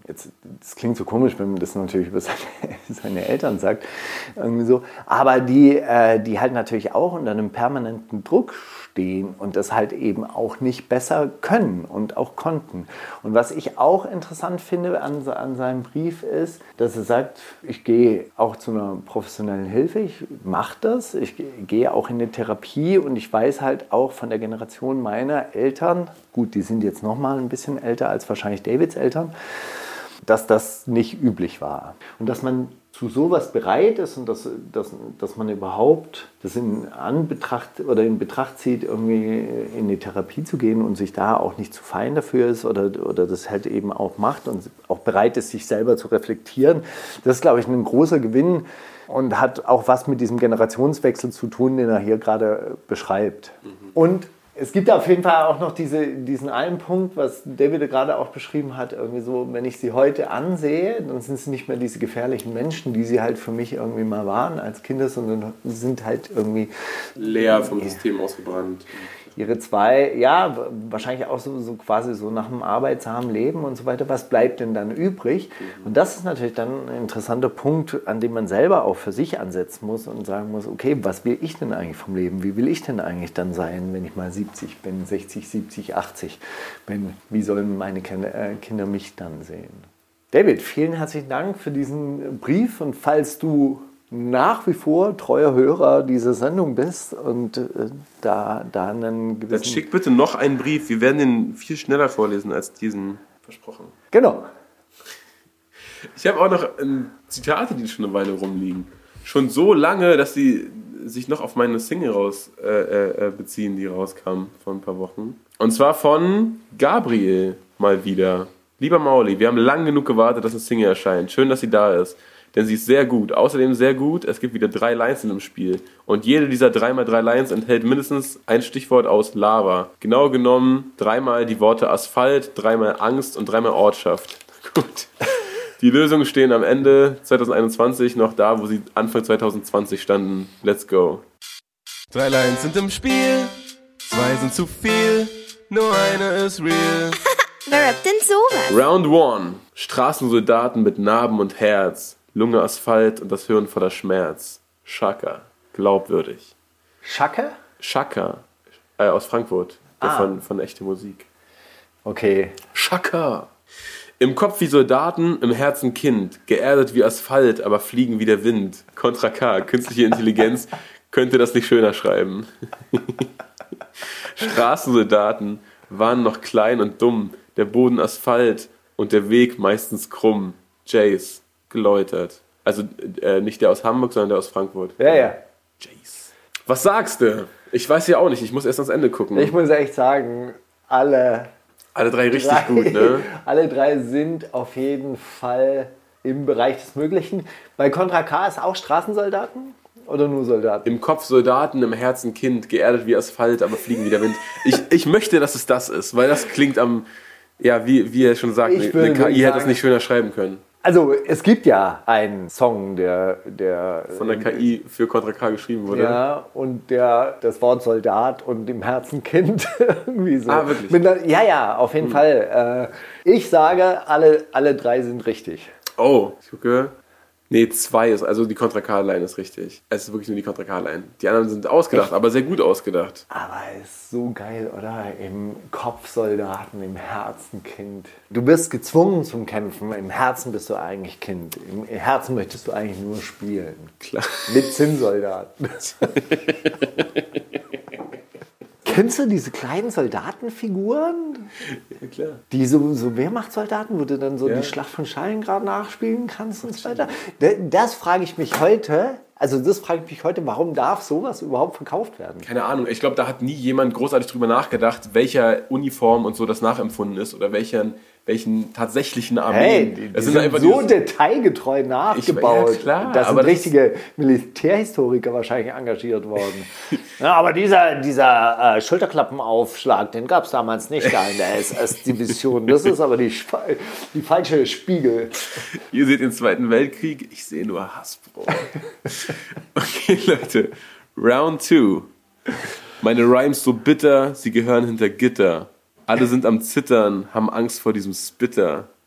Jetzt, das klingt so komisch, wenn man das natürlich über seine, seine Eltern sagt, irgendwie so. Aber die, äh, die halt natürlich auch unter einem permanenten Druck stehen und das halt eben auch nicht besser können und auch konnten. Und was ich auch interessant finde an, an seinem Brief ist, dass er sagt, ich gehe auch zu einer professionellen Hilfe, ich mache das, ich gehe auch in eine Therapie und ich weiß halt auch von der Generation meiner Eltern, gut, die sind jetzt noch mal ein bisschen älter als wahrscheinlich Davids Eltern, dass das nicht üblich war. Und dass man zu sowas bereit ist und dass, dass, dass man überhaupt das in Anbetracht oder in Betracht zieht, irgendwie in eine Therapie zu gehen und sich da auch nicht zu fein dafür ist oder, oder das halt eben auch macht und auch bereit ist, sich selber zu reflektieren. Das ist, glaube ich, ein großer Gewinn und hat auch was mit diesem Generationswechsel zu tun, den er hier gerade beschreibt. Mhm. Und es gibt auf jeden Fall auch noch diese, diesen einen Punkt, was David gerade auch beschrieben hat, irgendwie so, wenn ich sie heute ansehe, dann sind es nicht mehr diese gefährlichen Menschen, die sie halt für mich irgendwie mal waren als Kinder, sondern sind halt irgendwie leer vom System ausgebrannt. Ihre zwei, ja, wahrscheinlich auch so, so quasi so nach einem arbeitsamen Leben und so weiter. Was bleibt denn dann übrig? Und das ist natürlich dann ein interessanter Punkt, an dem man selber auch für sich ansetzen muss und sagen muss, okay, was will ich denn eigentlich vom Leben? Wie will ich denn eigentlich dann sein, wenn ich mal siebzig bin, sechzig, siebzig, achtzig bin? Wie sollen meine Kinder mich dann sehen? David, vielen herzlichen Dank für diesen Brief und falls du nach wie vor treuer Hörer dieser Sendung bist und äh, da, da einen gewissen... Dann schick bitte noch einen Brief. Wir werden den viel schneller vorlesen als diesen, versprochen. Genau. Ich habe auch noch ähm, Zitate, die schon eine Weile rumliegen. Schon so lange, dass sie sich noch auf meine Single raus, äh, äh, beziehen, die rauskam vor ein paar Wochen. Und zwar von Gabriel mal wieder. Lieber Mauli, wir haben lang genug gewartet, dass eine Single erscheint. Schön, dass sie da ist. Denn sie ist sehr gut. Außerdem sehr gut, es gibt wieder drei Lines in dem Spiel. Und jede dieser drei mal drei Lines enthält mindestens ein Stichwort aus Lava. Genau genommen dreimal die Worte Asphalt, dreimal Angst und dreimal Ortschaft. Gut. Die Lösungen stehen am Ende zwanzig einundzwanzig noch da, wo sie Anfang zwanzig zwanzig standen. Let's go. Drei Lines sind im Spiel, zwei sind zu viel, nur eine ist real. Wer rappt denn sowas? Round one. Straßensoldaten mit Narben und Herz. Lunge Asphalt und das Hirn voller Schmerz. Schaka. Glaubwürdig. Schacke? Schaka. Äh, aus Frankfurt. Der Ah. von, von Echte Musik. Okay. Schaka. Im Kopf wie Soldaten, im Herzen Kind. Geerdet wie Asphalt, aber fliegen wie der Wind. Contra K. Künstliche Intelligenz könnte das nicht schöner schreiben. Straßensoldaten waren noch klein und dumm. Der Boden Asphalt und der Weg meistens krumm. Jace. Geläutert. Also äh, nicht der aus Hamburg, sondern der aus Frankfurt. Ja, ja. Jace. Was sagst du? Ich weiß ja auch nicht. Ich muss erst ans Ende gucken. Ich muss echt sagen, alle... Alle drei richtig drei, gut, ne? Alle drei sind auf jeden Fall im Bereich des Möglichen. Bei Contra K ist auch Straßensoldaten oder nur Soldaten? Im Kopf Soldaten, im Herzen Kind, geerdet wie Asphalt, aber fliegen wie der Wind. Ich, ich möchte, dass es das ist, weil das klingt am... Ja, wie, wie er schon sagt, Ich eine würde K I hätte sagen- das nicht schöner schreiben können. Also es gibt ja einen Song, der... der Von der K I für Contra K geschrieben wurde. Ja, und der das Wort Soldat und im Herzen Kind irgendwie so. Ah, wirklich? Mit einer, ja, ja, auf jeden hm. Fall. Äh, ich sage, alle, alle drei sind richtig. Oh, ich gucke. Nee, zwei ist, also die Contra K-Line ist richtig. Es ist wirklich nur die Contra K-Line. Die anderen sind ausgedacht, aber sehr gut ausgedacht. Aber ist so geil, oder? Im Kopf Soldaten, im Herzen Kind. Du bist gezwungen zum Kämpfen, im Herzen bist du eigentlich Kind. Im Herzen möchtest du eigentlich nur spielen. Klar. Mit Zinnsoldaten. Kennst du diese kleinen Soldatenfiguren? Ja, klar. Die so, so Wehrmachtssoldaten, wo du dann so Ja. die Schlacht von Stalingrad nachspielen kannst und so weiter. Das, das frage ich mich heute, also das frage ich mich heute, warum darf sowas überhaupt verkauft werden? Keine Ahnung, ich glaube, da hat nie jemand großartig drüber nachgedacht, welcher Uniform und so das nachempfunden ist oder welchen, welchen tatsächlichen Armeen. Hey, die, die Es sind, sind einfach so dieses- detailgetreu nachgebaut. ja, klar, da sind aber das- richtige Militärhistoriker wahrscheinlich engagiert worden. Ja, aber dieser, dieser äh, Schulterklappenaufschlag, den gab es damals nicht da in der S S-Division. Das ist aber die, Sp- die falsche Spiegel. Ihr seht den Zweiten Weltkrieg, ich sehe nur Hasbro. Okay, Leute. Round two. Meine Rhymes so bitter, sie gehören hinter Gitter. Alle sind am Zittern, haben Angst vor diesem Spitter.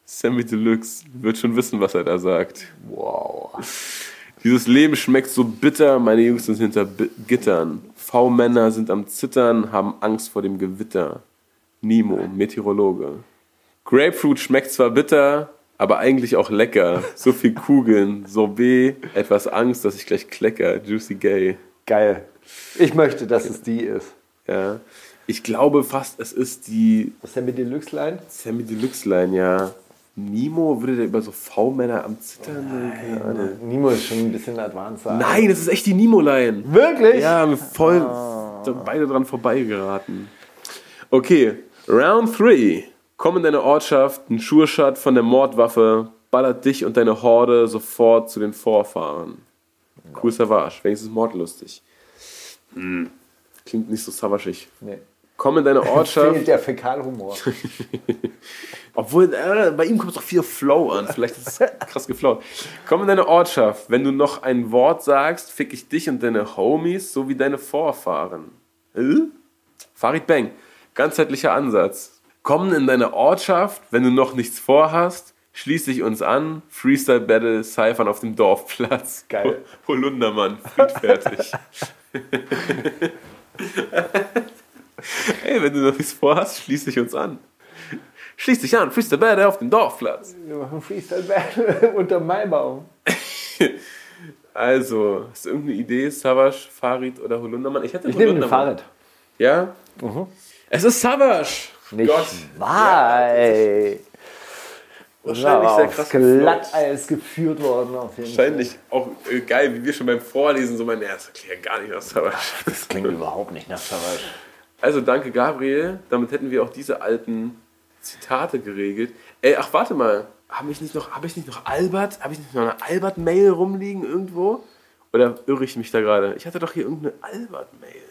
Sammy Deluxe wird schon wissen, was er da sagt. Wow. Dieses Leben schmeckt so bitter, meine Jungs sind hinter B- Gittern. V-Männer sind am Zittern, haben Angst vor dem Gewitter. Nemo, Meteorologe. Grapefruit schmeckt zwar bitter, aber eigentlich auch lecker. So viel Kugeln, Sorbet, etwas Angst, dass ich gleich klecker. Juicy Gay. Geil. Ich möchte, dass es die ist. Ja. Ich glaube fast, es ist die Sammy Deluxe Line? Sammy Deluxe Line, ja. Nemo, würde der über so V-Männer am Zittern? Keine Ahnung. Nemo ist schon ein bisschen advanced. Nein, das ist echt die Nemo-Line. Wirklich? Ja, wir voll oh. beide dran vorbeigeraten. Okay, Round drei. Komm in deine Ortschaft, ein Schurschat von der Mordwaffe, ballert dich und deine Horde sofort zu den Vorfahren. Cool Savage, wenigstens mordlustig. Hm. Klingt nicht so savagig. Nee. Komm in deine Ortschaft. Fehlt der Fäkalhumor. Obwohl, äh, bei ihm kommt doch viel Flow an. Vielleicht ist es krass geflowt. Komm in deine Ortschaft. Wenn du noch ein Wort sagst, fick ich dich und deine Homies sowie deine Vorfahren. Äh? Farid Bang. Ganzheitlicher Ansatz. Komm in deine Ortschaft. Wenn du noch nichts vorhast, schließ dich uns an. Freestyle Battle, Cyphern auf dem Dorfplatz. Geil. Holundermann, friedfertig. Ey, wenn du noch nichts vorhast, schließ dich uns an. Schließ dich an, Freestyle Battle auf dem Dorfplatz. Wir machen Freestyle Battle unter Maibaum. Also, hast du irgendeine Idee? Savage, Farid oder Holundermann? Ich hätte Ich nehme den Farid. Ja? Mhm. Es ist Savage! Nicht Gott. wahr, ey. Wahrscheinlich sehr krass Glatteis geführt worden. Auf jeden Wahrscheinlich Fall. Auch äh, geil, wie wir schon beim Vorlesen so meinen, ja, das erklärt gar nicht nach Savage. Das klingt überhaupt nicht nach Savage. Also danke Gabriel, damit hätten wir auch diese alten Zitate geregelt. Ey, ach warte mal, habe ich nicht noch, habe ich nicht noch Albert, habe ich nicht noch eine Albert-Mail rumliegen irgendwo? Oder irre ich mich da gerade? Ich hatte doch hier irgendeine Albert-Mail.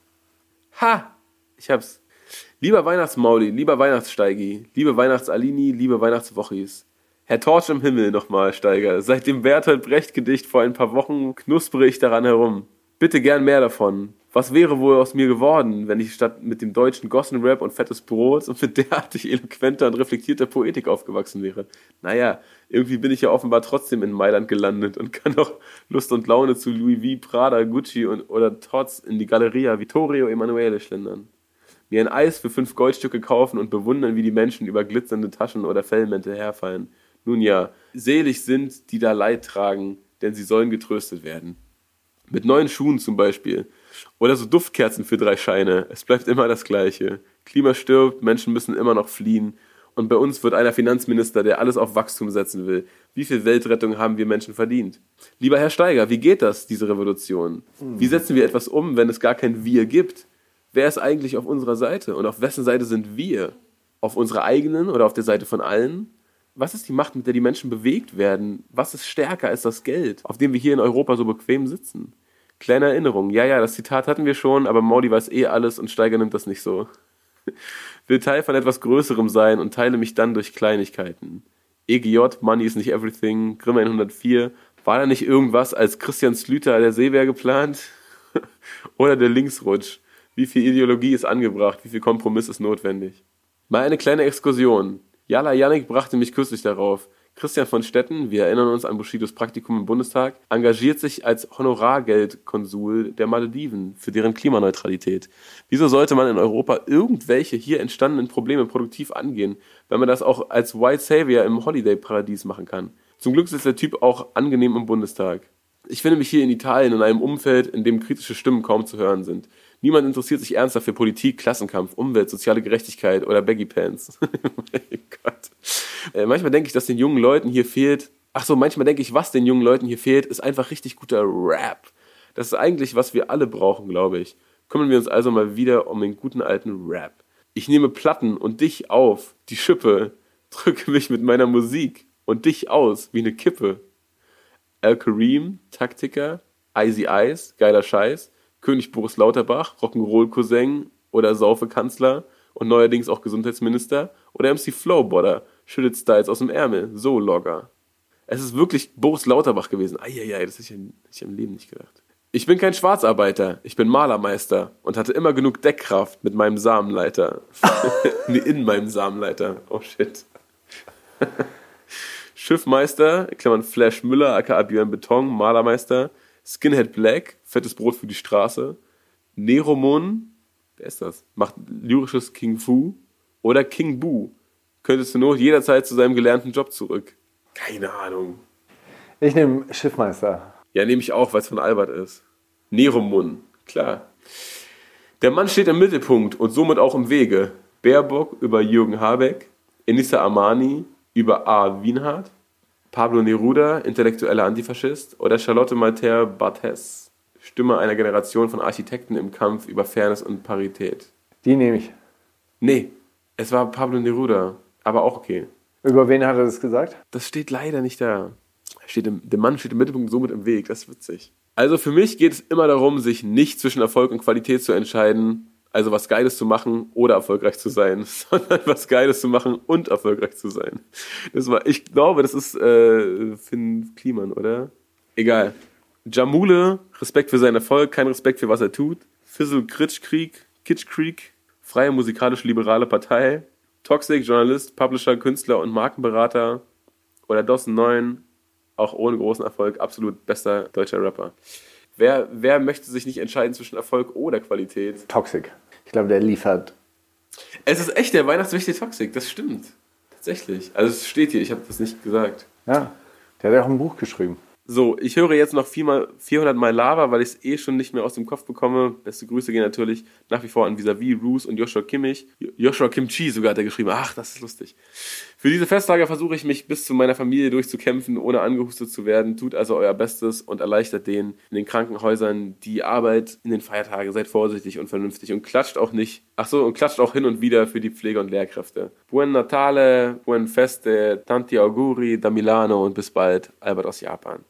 Ha, ich hab's. Lieber Weihnachtsmauli, lieber Weihnachtssteigi, liebe Weihnachtsalini, liebe Weihnachtswochis. Herr Torch im Himmel nochmal, Steiger. Seit dem Bertolt Brecht-Gedicht vor ein paar Wochen knuspere ich daran herum. Bitte gern mehr davon. Was wäre wohl aus mir geworden, wenn ich statt mit dem deutschen Gossenrap und fettes Brot und mit derartig eloquenter und reflektierter Poetik aufgewachsen wäre? Naja, irgendwie bin ich ja offenbar trotzdem in Mailand gelandet und kann auch Lust und Laune zu Louis V, Prada, Gucci und, oder Tots in die Galleria Vittorio Emanuele schlendern. Mir ein Eis für fünf Goldstücke kaufen und bewundern, wie die Menschen über glitzernde Taschen oder Fellmäntel herfallen. Nun ja, selig sind, die da Leid tragen, denn sie sollen getröstet werden. Mit neuen Schuhen zum Beispiel. Oder so Duftkerzen für drei Scheine. Es bleibt immer das Gleiche. Klima stirbt, Menschen müssen immer noch fliehen. Und bei uns wird einer Finanzminister, der alles auf Wachstum setzen will. Wie viel Weltrettung haben wir Menschen verdient? Lieber Herr Steiger, wie geht das, diese Revolution? Wie setzen wir etwas um, wenn es gar kein Wir gibt? Wer ist eigentlich auf unserer Seite? Und auf wessen Seite sind wir? Auf unserer eigenen oder auf der Seite von allen? Was ist die Macht, mit der die Menschen bewegt werden? Was ist stärker als das Geld, auf dem wir hier in Europa so bequem sitzen? Kleine Erinnerung. Ja, ja, das Zitat hatten wir schon, aber Mauli weiß eh alles und Steiger nimmt das nicht so. Will Teil von etwas Größerem sein und teile mich dann durch Kleinigkeiten. E G J, Money is nicht everything, Grimm hundertvier. War da nicht irgendwas als Christian Slüter der Seewehr geplant? Oder der Linksrutsch? Wie viel Ideologie ist angebracht? Wie viel Kompromiss ist notwendig? Mal eine kleine Exkursion. Jala Jannik brachte mich kürzlich darauf. Christian von Stetten, wir erinnern uns an Bushidos Praktikum im Bundestag, engagiert sich als Honorargeldkonsul der Malediven für deren Klimaneutralität. Wieso sollte man in Europa irgendwelche hier entstandenen Probleme produktiv angehen, wenn man das auch als White Savior im Holiday-Paradies machen kann? Zum Glück ist der Typ auch angenehm im Bundestag. Ich finde mich hier in Italien in einem Umfeld, in dem kritische Stimmen kaum zu hören sind. Niemand interessiert sich ernsthaft für Politik, Klassenkampf, Umwelt, soziale Gerechtigkeit oder Baggy Pants. Mein Gott. Äh, manchmal denke ich, dass den jungen Leuten hier fehlt, ach so, manchmal denke ich, was den jungen Leuten hier fehlt, ist einfach richtig guter Rap. Das ist eigentlich, was wir alle brauchen, glaube ich. Kümmern wir uns also mal wieder um den guten alten Rap. Ich nehme Platten und dich auf, die Schippe, drücke mich mit meiner Musik und dich aus wie eine Kippe. Al-Kareem, Taktiker, Icy Ice, geiler Scheiß, König Boris Lauterbach, Rock'n'Roll-Cousin oder Saufe-Kanzler und neuerdings auch Gesundheitsminister oder M C Flowbodder, schüttet Styles aus dem Ärmel, so Logger. Es ist wirklich Boris Lauterbach gewesen. Eieiei, das hätte ich im Leben nicht gedacht. Ich bin kein Schwarzarbeiter, ich bin Malermeister und hatte immer genug Deckkraft mit meinem Samenleiter. Nee, in meinem Samenleiter. Oh shit. Schiffmeister, in Klammern Flash Müller, aka Björn Beton, Malermeister. Skinhead Black, fettes Brot für die Straße. Neromon, wer ist das? Macht lyrisches King Fu. Oder King Boo. Könntest du nur jederzeit zu seinem gelernten Job zurück. Keine Ahnung. Ich nehme Schiffmeister. Ja, nehme ich auch, weil es von Albert ist. Neromon, klar. Der Mann steht im Mittelpunkt und somit auch im Wege. Baerbock über Jürgen Habeck. Enissa Amani über A. Wienhardt. Pablo Neruda, intellektueller Antifaschist, oder Charlotte Malter Barthes, Stimme einer Generation von Architekten im Kampf über Fairness und Parität. Die nehme ich. Nee, es war Pablo Neruda, aber auch okay. Über wen hat er das gesagt? Das steht leider nicht da. Steht im, der Mann steht im Mittelpunkt, somit im Weg, das ist witzig. Also für mich geht es immer darum, sich nicht zwischen Erfolg und Qualität zu entscheiden, also was Geiles zu machen oder erfolgreich zu sein, sondern was Geiles zu machen und erfolgreich zu sein. Das war, ich glaube, das ist äh, Finn Kliman, oder? Egal. Jamule, Respekt für seinen Erfolg, kein Respekt für was er tut. Fizzle Kritschkrieg, Kitschkrieg, Freie musikalisch-liberale Partei. Toxic, Journalist, Publisher, Künstler und Markenberater. Oder Dawson neun, auch ohne großen Erfolg, absolut bester deutscher Rapper. Wer, wer möchte sich nicht entscheiden zwischen Erfolg oder Qualität? Toxic. Ich glaube, der liefert. Es ist echt der Weihnachtswichtel Toxic, das stimmt. Tatsächlich. Also es steht hier, ich habe das nicht gesagt. Ja, der hat ja auch ein Buch geschrieben. So, ich höre jetzt noch vierhundert Mal Lava, weil ich es eh schon nicht mehr aus dem Kopf bekomme. Beste Grüße gehen natürlich nach wie vor an Vis-a-vis, Roos und Joshua Kimmich. Joshua Kimchi sogar hat er geschrieben. Ach, das ist lustig. Für diese Festtage versuche ich mich bis zu meiner Familie durchzukämpfen, ohne angehustet zu werden. Tut also euer Bestes und erleichtert denen in den Krankenhäusern die Arbeit in den Feiertagen. Seid vorsichtig und vernünftig und klatscht auch nicht. Ach so, und klatscht auch hin und wieder für die Pflege- und Lehrkräfte. Buen Natale, buen Feste, tanti auguri da Milano und bis bald. Albert aus Japan.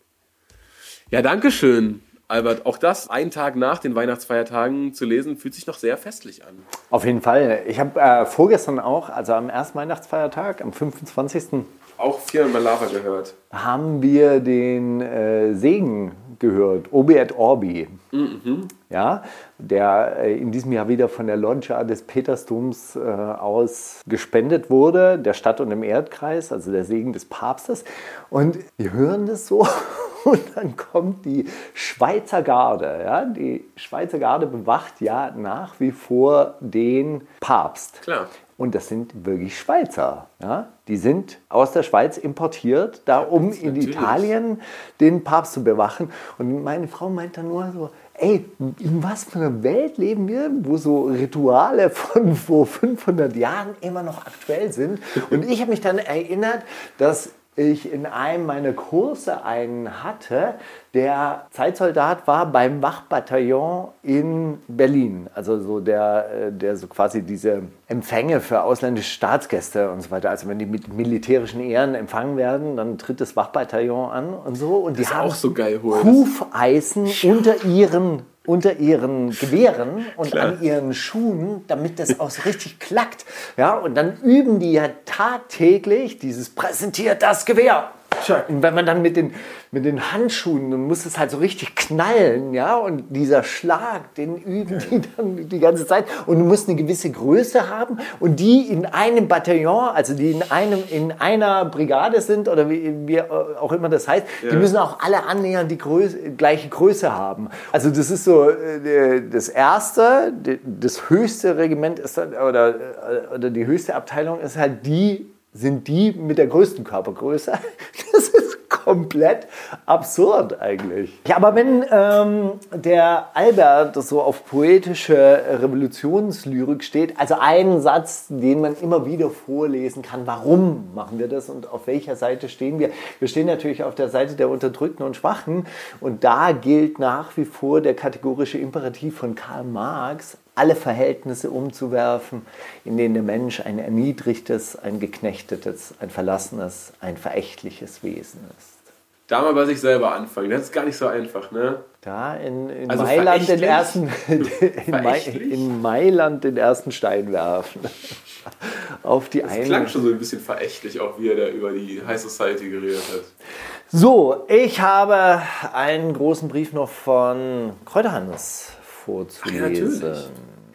Ja, danke schön, Albert. Auch das, einen Tag nach den Weihnachtsfeiertagen zu lesen, fühlt sich noch sehr festlich an. Auf jeden Fall. Ich habe äh, vorgestern auch, also am ersten Weihnachtsfeiertag, am fünfundzwanzigsten Auch vierhundert Mal Lava gehört. haben wir den äh, Segen gehört, Obi et Orbi. Mhm. Ja, der äh, in diesem Jahr wieder von der Loggia des Petersdoms äh, aus gespendet wurde, der Stadt und dem Erdkreis, also der Segen des Papstes. Und wir hören das so und dann kommt die Schweizer Garde. Ja? Die Schweizer Garde bewacht ja nach wie vor den Papst. Klar. Und das sind wirklich Schweizer. Ja? Die sind aus der Schweiz importiert, da um in natürlich. Italien den Papst zu bewachen. Und meine Frau meint dann nur so, ey, in was für einer Welt leben wir, wo so Rituale von vor fünfhundert Jahren immer noch aktuell sind. Und ich habe mich dann erinnert, dass ich in einem meiner Kurse einen hatte, der Zeitsoldat war beim Wachbataillon in Berlin. Also so der, der so quasi diese Empfänge für ausländische Staatsgäste und so weiter. Also wenn die mit militärischen Ehren empfangen werden, dann tritt das Wachbataillon an und so. Und die Das ist haben auch so geil, Hohl. Hufeisen unter ihren unter ihren Gewehren und Klar. an ihren Schuhen, damit das auch so richtig klackt. Ja, und dann üben die ja tagtäglich dieses präsentiert das Gewehr. Und wenn man dann mit den, mit den Handschuhen, dann muss es halt so richtig knallen, ja, und dieser Schlag, den üben die dann die ganze Zeit und du musst eine gewisse Größe haben und die in einem Bataillon, also die in einem in einer Brigade sind oder wie, wie auch immer das heißt, ja. Die müssen auch alle annähernd die Größe, gleiche Größe haben. Also das ist so äh, das erste, das höchste Regiment ist dann, oder, oder die höchste Abteilung ist halt die, sind die mit der größten Körpergröße. Das ist komplett absurd eigentlich. Ja, aber wenn ähm, der Albert so auf poetische Revolutionslyrik steht, also einen Satz, den man immer wieder vorlesen kann, warum machen wir das und auf welcher Seite stehen wir? Wir stehen natürlich auf der Seite der Unterdrückten und Schwachen und da gilt nach wie vor der kategorische Imperativ von Karl Marx, alle Verhältnisse umzuwerfen, in denen der Mensch ein erniedrigtes, ein geknechtetes, ein verlassenes, ein verächtliches Wesen ist. Da mal bei sich selber anfangen, das ist gar nicht so einfach, ne? Da in, in, also Mailand, den ersten, in, Mai, in Mailand den ersten Stein werfen. Auf die das eine. klang schon so ein bisschen verächtlich, auch wie er da über die High Society geredet hat. So, ich habe einen großen Brief noch von Kräuterhannes vorzulesen. Ja,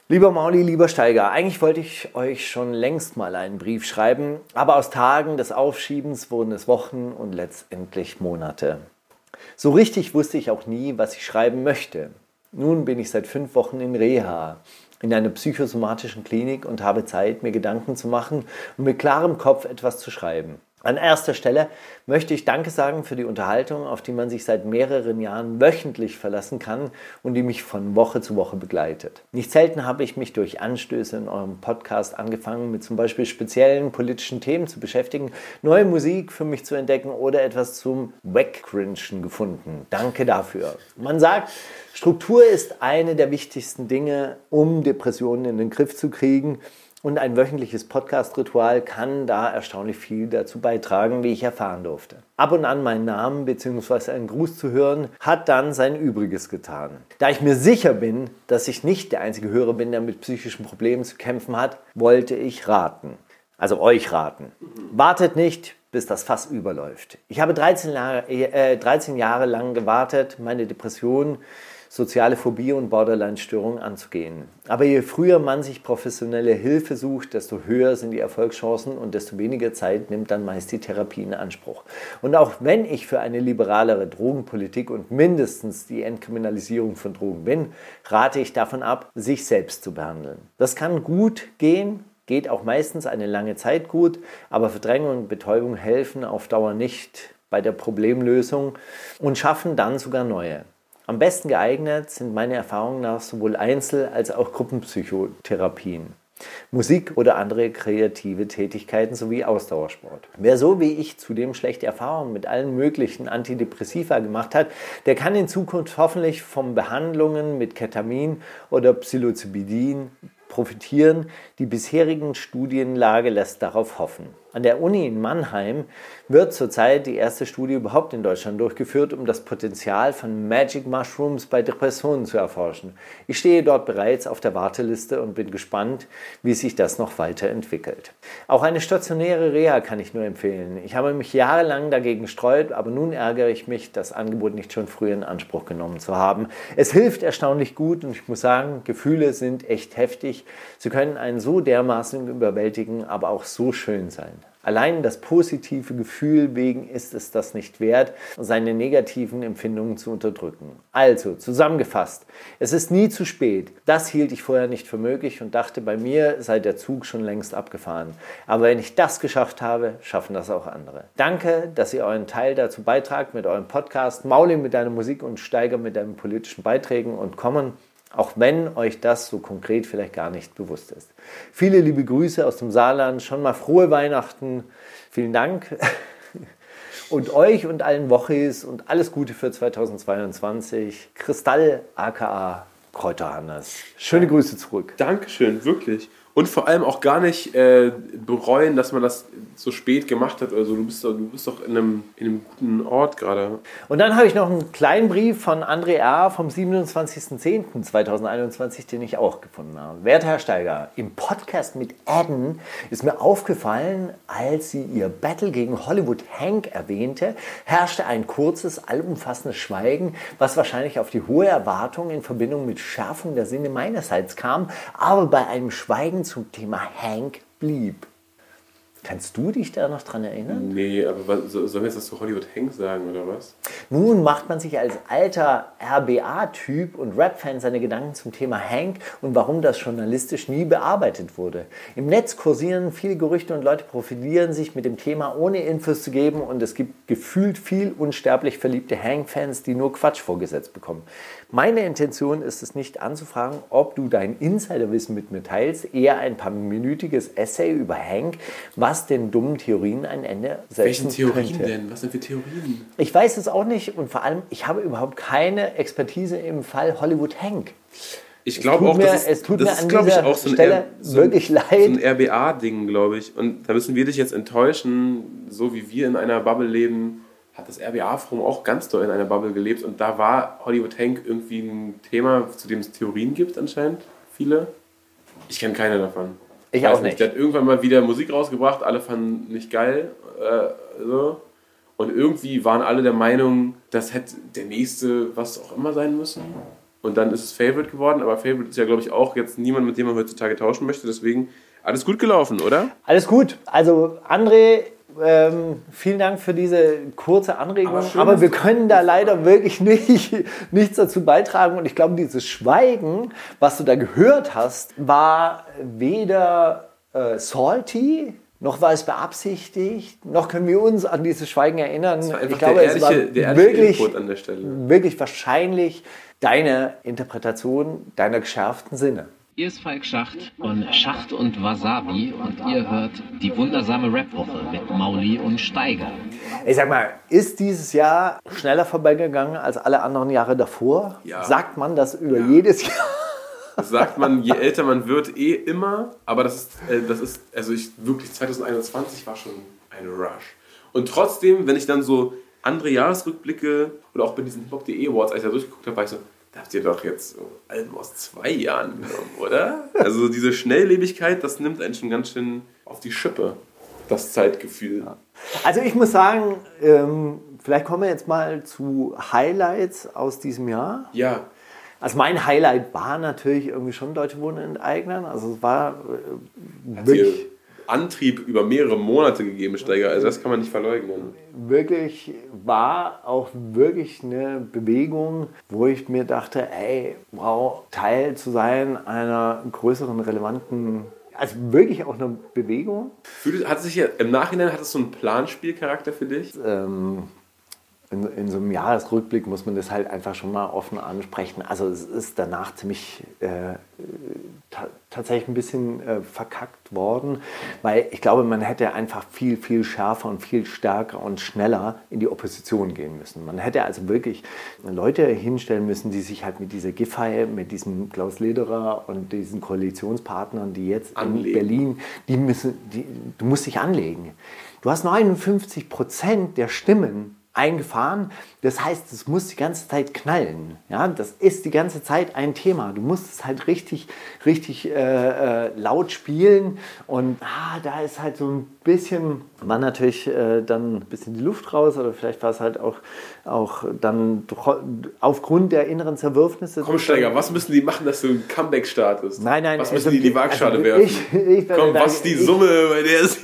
Lieber Mauli, lieber Steiger, eigentlich wollte ich euch schon längst mal einen Brief schreiben, aber aus Tagen des Aufschiebens wurden es Wochen und letztendlich Monate. So richtig wusste ich auch nie, was ich schreiben möchte. Nun bin ich seit fünf Wochen in Reha, in einer psychosomatischen Klinik und habe Zeit, mir Gedanken zu machen und mit klarem Kopf etwas zu schreiben. An erster Stelle möchte ich Danke sagen für die Unterhaltung, auf die man sich seit mehreren Jahren wöchentlich verlassen kann und die mich von Woche zu Woche begleitet. Nicht selten habe ich mich durch Anstöße in eurem Podcast angefangen, mit zum Beispiel speziellen politischen Themen zu beschäftigen, neue Musik für mich zu entdecken oder etwas zum Wegcringen gefunden. Danke dafür. Man sagt, Struktur ist eine der wichtigsten Dinge, um Depressionen in den Griff zu kriegen. Und ein wöchentliches Podcast-Ritual kann da erstaunlich viel dazu beitragen, wie ich erfahren durfte. Ab und an meinen Namen bzw. einen Gruß zu hören, hat dann sein Übriges getan. Da ich mir sicher bin, dass ich nicht der einzige Hörer bin, der mit psychischen Problemen zu kämpfen hat, wollte ich raten. Also euch raten. Wartet nicht, bis das Fass überläuft. Ich habe dreizehn Jahre, äh, dreizehn Jahre lang gewartet, meine Depression, soziale Phobie und Borderline-Störungen anzugehen. Aber je früher man sich professionelle Hilfe sucht, desto höher sind die Erfolgschancen und desto weniger Zeit nimmt dann meist die Therapie in Anspruch. Und auch wenn ich für eine liberalere Drogenpolitik und mindestens die Entkriminalisierung von Drogen bin, rate ich davon ab, sich selbst zu behandeln. Das kann gut gehen, geht auch meistens eine lange Zeit gut, aber Verdrängung und Betäubung helfen auf Dauer nicht bei der Problemlösung und schaffen dann sogar neue. Am besten geeignet sind meiner Erfahrung nach sowohl Einzel- als auch Gruppenpsychotherapien, Musik oder andere kreative Tätigkeiten sowie Ausdauersport. Wer so wie ich zudem schlechte Erfahrungen mit allen möglichen Antidepressiva gemacht hat, der kann in Zukunft hoffentlich von Behandlungen mit Ketamin oder Psilocybin profitieren. Die bisherigen Studienlage lässt darauf hoffen. An der Uni in Mannheim wird zurzeit die erste Studie überhaupt in Deutschland durchgeführt, um das Potenzial von Magic Mushrooms bei Depressionen zu erforschen. Ich stehe dort bereits auf der Warteliste und bin gespannt, wie sich das noch weiterentwickelt. Auch eine stationäre Reha kann ich nur empfehlen. Ich habe mich jahrelang dagegen gesträubt, aber nun ärgere ich mich, das Angebot nicht schon früher in Anspruch genommen zu haben. Es hilft erstaunlich gut und ich muss sagen, Gefühle sind echt heftig. Sie können einen so dermaßen überwältigen, aber auch so schön sein. Allein das positive Gefühl wegen ist es das nicht wert, seine negativen Empfindungen zu unterdrücken. Also, zusammengefasst, es ist nie zu spät. Das hielt ich vorher nicht für möglich und dachte, bei mir sei der Zug schon längst abgefahren. Aber wenn ich das geschafft habe, schaffen das auch andere. Danke, dass ihr euren Teil dazu beitragt mit eurem Podcast, Mauli mit deiner Musik und Steiger mit deinen politischen Beiträgen und Kommen. Auch wenn euch das so konkret vielleicht gar nicht bewusst ist. Viele liebe Grüße aus dem Saarland, schon mal frohe Weihnachten, vielen Dank und euch und allen Wochis und alles Gute für zweitausendzweiundzwanzig. Kristall aka Kräuterhannes. Schöne Grüße zurück. Dankeschön, wirklich. Und vor allem auch gar nicht äh, bereuen, dass man das so spät gemacht hat. Also du bist doch, du bist doch in, einem, in einem guten Ort gerade. Und dann habe ich noch einen kleinen Brief von André R. vom siebenundzwanzigsten zehnten zweitausendeinundzwanzig, den ich auch gefunden habe. Werter Herr Steiger, im Podcast mit Adam ist mir aufgefallen, als sie ihr Battle gegen Hollywood Hank erwähnte, herrschte ein kurzes, allumfassendes Schweigen, was wahrscheinlich auf die hohe Erwartung in Verbindung mit Schärfung der Sinne meinerseits kam, aber bei einem Schweigen zum Thema Hank blieb. Kannst du dich da noch dran erinnern? Nee, aber was, sollen wir jetzt das zu Hollywood Hank sagen, oder was? Nun macht man sich als alter R B A-Typ und Rap-Fan seine Gedanken zum Thema Hank und warum das journalistisch nie bearbeitet wurde. Im Netz kursieren viele Gerüchte und Leute profilieren sich mit dem Thema, ohne Infos zu geben, und es gibt gefühlt viel unsterblich verliebte Hank-Fans, die nur Quatsch vorgesetzt bekommen. Meine Intention ist es nicht anzufragen, ob du dein Insiderwissen mit mir teilst, eher ein paar minütiges Essay über Hank, was den dummen Theorien ein Ende setzen Welchen Theorien könnte. denn? Was denn für Theorien? Ich weiß es auch nicht und vor allem, ich habe überhaupt keine Expertise im Fall Hollywood Hank. Ich glaube auch, mir, das ist, es tut das mir ist, an dieser ich, auch so ein Stelle R, so wirklich ein, leid. So ein R B A-Ding, glaube ich. Und da müssen wir dich jetzt enttäuschen, so wie wir in einer Bubble leben, hat das R B A-Forum auch ganz doll in einer Bubble gelebt. Und da war Hollywood Hank irgendwie ein Thema, zu dem es Theorien gibt anscheinend, viele. Ich kenne keine davon. Ich, ich auch nicht. nicht. Der hat irgendwann mal wieder Musik rausgebracht, alle fanden nicht geil. Äh, so. Und irgendwie waren alle der Meinung, das hätte der nächste was auch immer sein müssen. und dann ist es Favorite geworden. Aber Favorite ist ja, glaube ich, auch jetzt niemand, mit dem man heutzutage tauschen möchte. Deswegen alles gut gelaufen, oder? Alles gut. Also André, ähm, vielen Dank für diese kurze Anregung. Aber, schön, Aber wir können da leider wirklich nicht, nichts dazu beitragen. Und ich glaube, dieses Schweigen, was du da gehört hast, war weder äh, salty, noch war es beabsichtigt, noch können wir uns an dieses Schweigen erinnern. Das war einfach ich glaube, der ehrliche, es war der ehrliche wirklich, Input an der Stelle. Wirklich wahrscheinlich deine Interpretation deiner geschärften Sinne. Hier ist Falk Schacht von Schacht und Wasabi und ihr hört die wundersame Rap-Woche mit Mauli und Steiger. Ich sag mal, ist dieses Jahr schneller vorbeigegangen als alle anderen Jahre davor? Ja. Sagt man das über Ja. jedes Jahr? Das sagt man, je älter man wird, eh immer. Aber das ist, äh, das ist also ich wirklich, zwanzig einundzwanzig war schon ein Rush. Und trotzdem, wenn ich dann so andere Jahresrückblicke oder auch bei diesen Hip-Hop punkt de Awards, als ich da durchgeguckt habe, war ich so, da habt ihr doch jetzt so Alben aus zwei Jahren genommen, oder? Also diese Schnelllebigkeit, das nimmt einen schon ganz schön auf die Schippe, das Zeitgefühl. Ja. Also ich muss sagen, ähm, vielleicht kommen wir jetzt mal zu Highlights aus diesem Jahr. Ja. Also mein Highlight war natürlich irgendwie schon Deutsche Wohnen enteignen. Also es war äh, Hat wirklich... dir Antrieb über mehrere Monate gegeben, Steiger. Also das kann man nicht verleugnen. Wirklich war auch wirklich eine Bewegung, wo ich mir dachte, ey, wow, Teil zu sein einer größeren, relevanten, also wirklich auch eine Bewegung. Hat sich ja, im Nachhinein hat es so einen Planspielcharakter für dich? Ähm, in, in so einem Jahresrückblick muss man das halt einfach schon mal offen ansprechen. Also es ist danach ziemlich äh, ta- tatsächlich ein bisschen äh, verkackt worden, weil ich glaube, man hätte einfach viel, viel schärfer und viel stärker und schneller in die Opposition gehen müssen. Man hätte also wirklich Leute hinstellen müssen, die sich halt mit dieser Giffey, mit diesem Klaus Lederer und diesen Koalitionspartnern, die jetzt anlegen. In Berlin, die müssen, die, du musst dich anlegen. Du hast neunundfünfzig Prozent der Stimmen eingefahren. Das heißt, es muss die ganze Zeit knallen. Ja, das ist die ganze Zeit ein Thema. Du musst es halt richtig, richtig äh, äh, laut spielen. Und ah, da ist halt so ein bisschen, war natürlich äh, dann ein bisschen die Luft raus. Oder vielleicht war es halt auch, auch dann aufgrund der inneren Zerwürfnisse. Komm, Steiger, was müssen die machen, dass du ein Comeback startest? Nein, nein. Was müssen also, die in die Waagschale also, werfen? Ich, ich Komm, da, was ist die ich, Summe, bei der es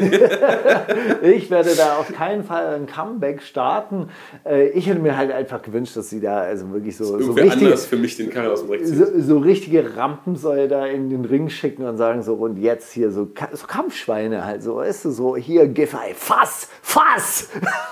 Ich werde da auf keinen Fall ein Comeback starten. Ich hätte mir halt einfach gewünscht, dass sie da also wirklich so, so Irgendwer richtige, anders für mich den Karren aus dem Dreck zieht. so, so richtige Rampensäue da in den Ring schicken und sagen so, und jetzt hier so, so Kampfschweine halt so, weißt du, so hier Giffey, fass, fass,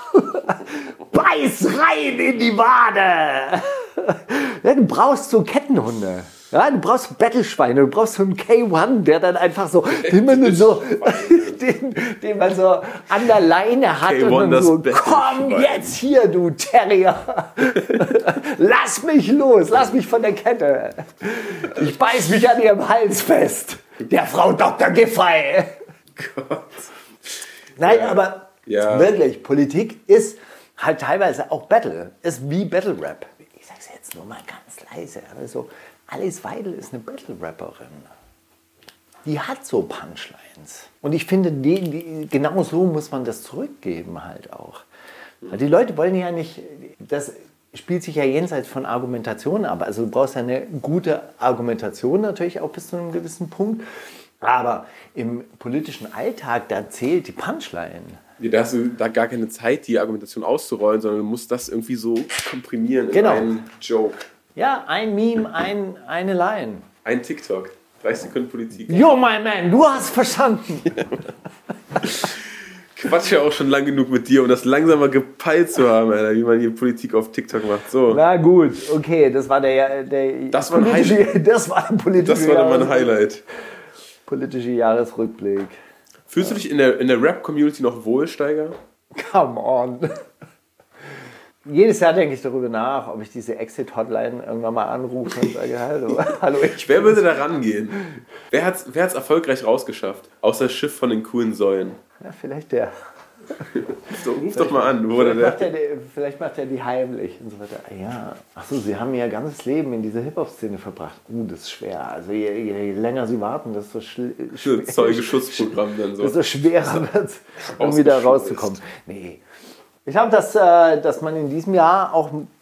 beiß rein in die Wade. Ja, du brauchst so Kettenhunde. Ja, du brauchst Battle-Schweine, du brauchst so einen K eins, der dann einfach so, den man so, den, den man so an der Leine hat K eins, und dann so, das komm jetzt hier, du Terrier, lass mich los, lass mich von der Kette, ich beiß mich an ihrem Hals fest, der Frau Doktor Giffey. Gott. Nein, Ja. aber Ja. wirklich, Politik ist halt teilweise auch Battle, ist wie Battle-Rap. Ich sag's jetzt nur mal ganz leise, also Alice Weidel ist eine Battle-Rapperin. Die hat so Punchlines. Und ich finde, die, die, genau so muss man das zurückgeben halt auch. Weil die Leute wollen ja nicht, das spielt sich ja jenseits von Argumentation ab. Also du brauchst ja eine gute Argumentation natürlich auch bis zu einem gewissen Punkt. Aber im politischen Alltag, da zählt die Punchline. Da hast du da gar keine Zeit, die Argumentation auszurollen, sondern du musst das irgendwie so komprimieren in Genau. einen Joke. Ja, ein Meme, ein, eine Line. Ein TikTok. dreißig Sekunden Politik. Yo, my man, du hast verstanden. Quatsch ja auch schon lang genug mit dir, um das langsam mal gepeilt zu haben, Alter, wie man hier Politik auf TikTok macht. So. Na gut, okay, das war der, der Das war ein politische, das war der politische, Das war dann mein Jahres- Highlight. politische Jahresrückblick. Fühlst du dich in der, in der Rap-Community noch wohl, Steiger? Come on. Jedes Jahr denke ich darüber nach, ob ich diese Exit-Hotline irgendwann mal anrufe und sage, hallo, hallo, ich Wer würde da rangehen? Wer hat es wer hat's erfolgreich rausgeschafft? Außer das Schiff von den coolen Säulen. Ja, vielleicht der. So, ruf doch mal an. Wo Vielleicht der macht, er die, vielleicht macht er die heimlich und so weiter. Ja, achso, Sie haben Ihr ganzes Leben in dieser Hip-Hop-Szene verbracht. Uh, das ist schwer. Also je, je länger Sie warten, desto schl- schwer, Zeugeschutzprogramm dann so. desto schwerer wird es, um wieder rauszukommen. Nee. Ich glaube, dass, äh, dass man in diesem Jahr auch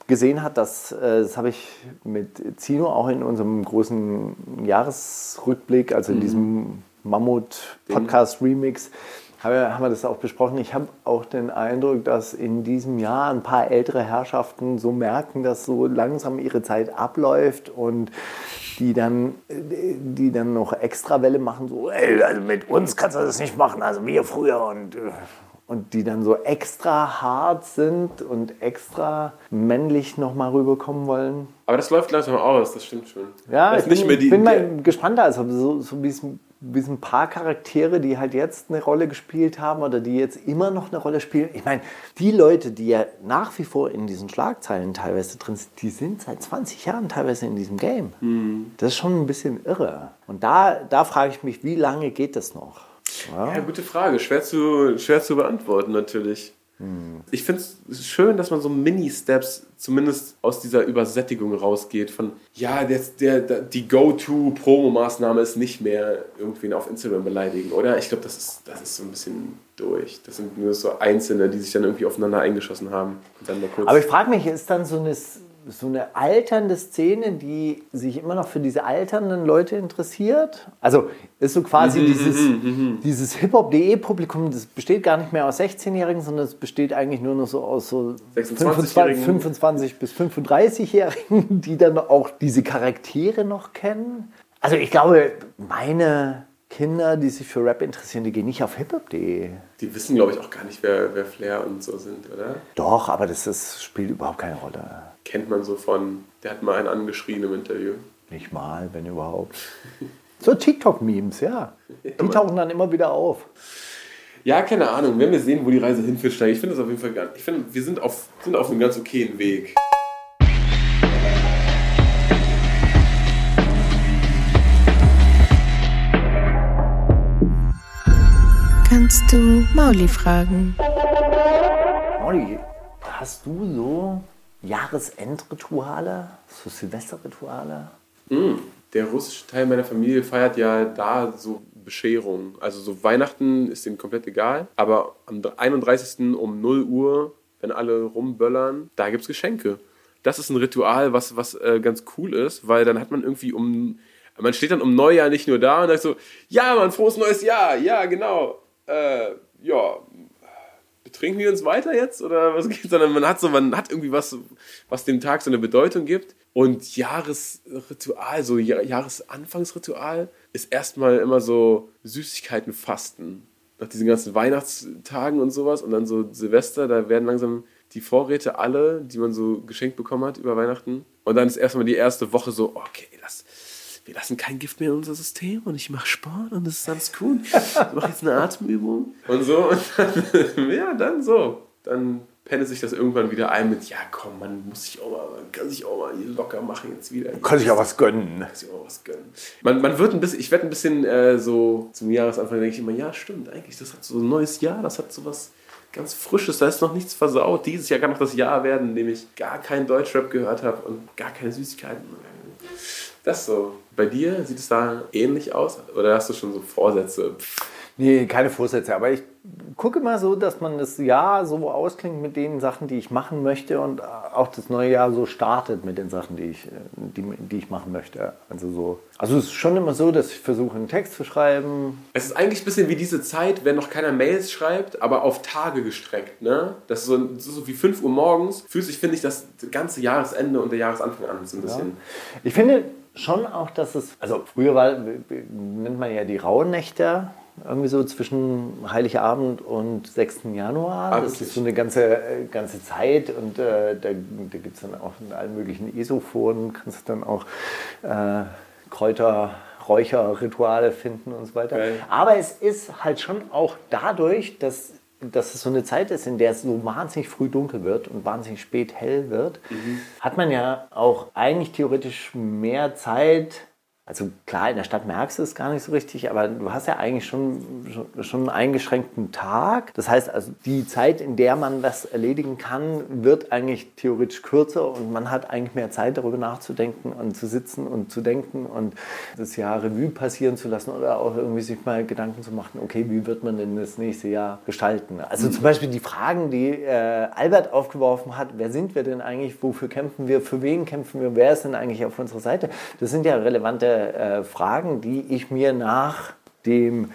gesehen hat, dass, äh, das habe ich mit Zino auch in unserem großen Jahresrückblick, also in diesem Mammut-Podcast-Remix, haben wir das auch besprochen. Ich habe auch den Eindruck, dass in diesem Jahr ein paar ältere Herrschaften so merken, dass so langsam ihre Zeit abläuft und die dann, die dann noch extra Welle machen, so, ey, also mit uns kannst du das nicht machen, also wir früher und, und die dann so extra hart sind und extra männlich nochmal rüberkommen wollen. Aber das läuft langsam aus, das stimmt schon. Ja, das ich bin, nicht mehr die, bin mal gespannt, also so, so wie es wie es ein paar Charaktere, die halt jetzt eine Rolle gespielt haben oder die jetzt immer noch eine Rolle spielen. Ich meine, die Leute, die ja nach wie vor in diesen Schlagzeilen teilweise drin sind, die sind seit zwanzig Jahren teilweise in diesem Game. Mhm. Das ist schon ein bisschen irre. Und da, da frage ich mich, wie lange geht das noch? Ja, ja gute Frage. Schwer zu, schwer zu beantworten natürlich. Hm. Ich finde es schön, dass man so Mini-Steps zumindest aus dieser Übersättigung rausgeht. Von, ja, der, der, der, die Go-To-Promo-Maßnahme ist nicht mehr irgendwen auf Instagram beleidigen, oder? Ich glaube, das ist, das ist so ein bisschen durch. Das sind nur so Einzelne, die sich dann irgendwie aufeinander eingeschossen haben. Und dann mal kurz Aber ich frage mich, ist dann so eine, so eine alternde Szene, die sich immer noch für diese alternden Leute interessiert? Also ist so quasi mhm, dieses, mhm, dieses Hip-Hop punkt de-Publikum, das besteht gar nicht mehr aus sechzehnjährigen, sondern es besteht eigentlich nur noch so aus so sechsundzwanzigjährigen. fünfundzwanzig- bis fünfunddreißigjährigen, die dann auch diese Charaktere noch kennen. Also ich glaube, meine Kinder, die sich für Rap interessieren, die gehen nicht auf Hip-Hop punkt de. Die wissen, glaube ich, auch gar nicht, wer, wer Flair und so sind, oder? Doch, aber das ist, spielt überhaupt keine Rolle. Kennt man so von, der hat mal einen angeschrien im Interview. Nicht mal, wenn überhaupt. So TikTok-Memes, ja. Die tauchen dann immer wieder auf. Ja, keine Ahnung. Wenn wir sehen, wo die Reise hinführt, steigen. Ich finde das auf jeden Fall gar nicht. Ich finde, wir sind auf, sind auf einem ganz okayen Weg. Kannst du Mauli fragen? Mauli, hast du so Jahresendrituale, so Silvesterrituale? Mm, der russische Teil meiner Familie feiert ja da so Bescherung. Also so Weihnachten ist denen komplett egal. Aber am einunddreißigsten um null Uhr, wenn alle rumböllern, da gibt es Geschenke. Das ist ein Ritual, was, was äh, ganz cool ist, weil dann hat man irgendwie um... Man steht dann um Neujahr nicht nur da und sagt so, ja, Mann, frohes neues Jahr, ja, genau. Äh, ja, betrinken wir uns weiter jetzt oder was geht? Sondern man hat so, man hat irgendwie was, was dem Tag so eine Bedeutung gibt. Und Jahresritual, so Jahresanfangsritual ist erstmal immer so Süßigkeiten fasten. Nach diesen ganzen Weihnachtstagen und sowas und dann so Silvester, da werden langsam die Vorräte alle, die man so geschenkt bekommen hat über Weihnachten. Und dann ist erstmal die erste Woche so, okay, das... wir lassen kein Gift mehr in unser System und ich mache Sport und das ist alles cool. Ich mache jetzt eine Atemübung und so. Und dann, ja, dann so. Dann pendelt sich das irgendwann wieder ein mit, ja komm, man muss sich auch mal, man kann sich auch mal hier locker machen jetzt wieder. Man kann sich auch was gönnen. Kann sich auch was gönnen. Man, man wird ein bisschen, ich werde ein bisschen äh, so zum Jahresanfang denke ich immer, ja stimmt, eigentlich, das hat so ein neues Jahr, das hat so was ganz Frisches, da ist noch nichts versaut. Dieses Jahr kann noch das Jahr werden, in dem ich gar keinen Deutschrap gehört habe und gar keine Süßigkeiten. Das so. Bei dir sieht es da ähnlich aus? Oder hast du schon so Vorsätze? Nee, keine Vorsätze. Aber ich gucke mal so, dass man das Jahr so ausklingt mit den Sachen, die ich machen möchte und auch das neue Jahr so startet mit den Sachen, die ich, die, die ich machen möchte. Also, so. Also es ist schon immer so, dass ich versuche, einen Text zu schreiben. Es ist eigentlich ein bisschen wie diese Zeit, wenn noch keiner Mails schreibt, aber auf Tage gestreckt. Ne? Das ist so, das ist so wie fünf Uhr morgens. Fühlt sich, finde ich, das ganze Jahresende und der Jahresanfang an. So ein bisschen. Ja. Ich finde schon auch, dass es, also früher war, nennt man ja die Rauhnächte, irgendwie so zwischen Heiligabend und sechsten Januar. Ah, das ist so eine ganze, ganze Zeit und äh, da, da gibt es dann auch in allen möglichen Esophoren, kannst du dann auch äh, Kräuter, Räucherrituale finden und so weiter. Okay. Aber es ist halt schon auch dadurch, dass, dass es so eine Zeit ist, in der es so wahnsinnig früh dunkel wird und wahnsinnig spät hell wird, mhm. hat man ja auch eigentlich theoretisch mehr Zeit, Also klar, in der Stadt merkst du es gar nicht so richtig, aber du hast ja eigentlich schon, schon, schon einen eingeschränkten Tag. Das heißt also, die Zeit, in der man das erledigen kann, wird eigentlich theoretisch kürzer und man hat eigentlich mehr Zeit, darüber nachzudenken und zu sitzen und zu denken und das Jahr Revue passieren zu lassen oder auch irgendwie sich mal Gedanken zu machen, okay, wie wird man denn das nächste Jahr gestalten? Also zum Beispiel die Fragen, die äh, Albert aufgeworfen hat, wer sind wir denn eigentlich, wofür kämpfen wir, für wen kämpfen wir, wer ist denn eigentlich auf unserer Seite? Das sind ja relevante Äh, Fragen, die ich mir nach dem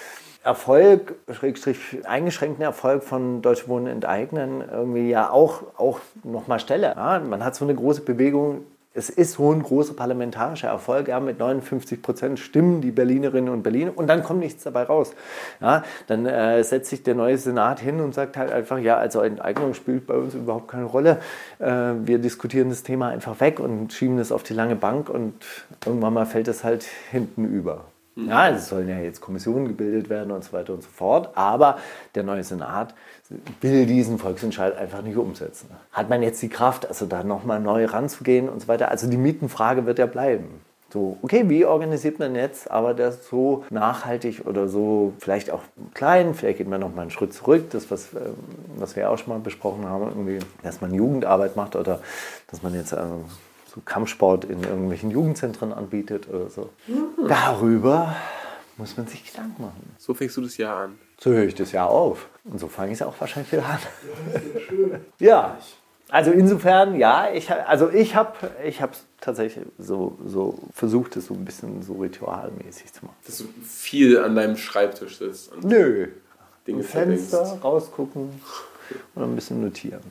Erfolg, Schrägstrich eingeschränkten Erfolg von Deutsche Wohnen enteignen, irgendwie ja auch, auch nochmal stelle. Ja, man hat so eine große Bewegung, es ist so ein großer parlamentarischer Erfolg, ja, mit neunundfünfzig Prozent stimmen die Berlinerinnen und Berliner und dann kommt nichts dabei raus. Ja, dann äh, setzt sich der neue Senat hin und sagt halt einfach, ja, also Enteignung spielt bei uns überhaupt keine Rolle. Äh, wir diskutieren das Thema einfach weg und schieben das auf die lange Bank und irgendwann mal fällt es halt hinten über. Ja, es sollen ja jetzt Kommissionen gebildet werden und so weiter und so fort, aber der neue Senat will diesen Volksentscheid einfach nicht umsetzen. Hat man jetzt die Kraft, also da nochmal neu ranzugehen und so weiter? Also die Mietenfrage wird ja bleiben. So, okay, wie organisiert man jetzt, aber das so nachhaltig oder so vielleicht auch klein, vielleicht geht man nochmal einen Schritt zurück, das, was, was wir auch schon mal besprochen haben, irgendwie, dass man Jugendarbeit macht oder dass man jetzt ähm, so Kampfsport in irgendwelchen Jugendzentren anbietet oder so. Mhm. Darüber muss man sich Gedanken machen. So fängst du das Jahr an. So höre ich das Jahr auf. Und so fange ich es auch wahrscheinlich wieder an. Ja, ist ja schön. Ja, also insofern, ja, ich, also ich habe ich es tatsächlich so, so versucht, es so ein bisschen so ritualmäßig zu machen. Dass du viel an deinem Schreibtisch sitzt. Und Nö. Dinge Fenster verdenkst. Rausgucken und ein bisschen notieren.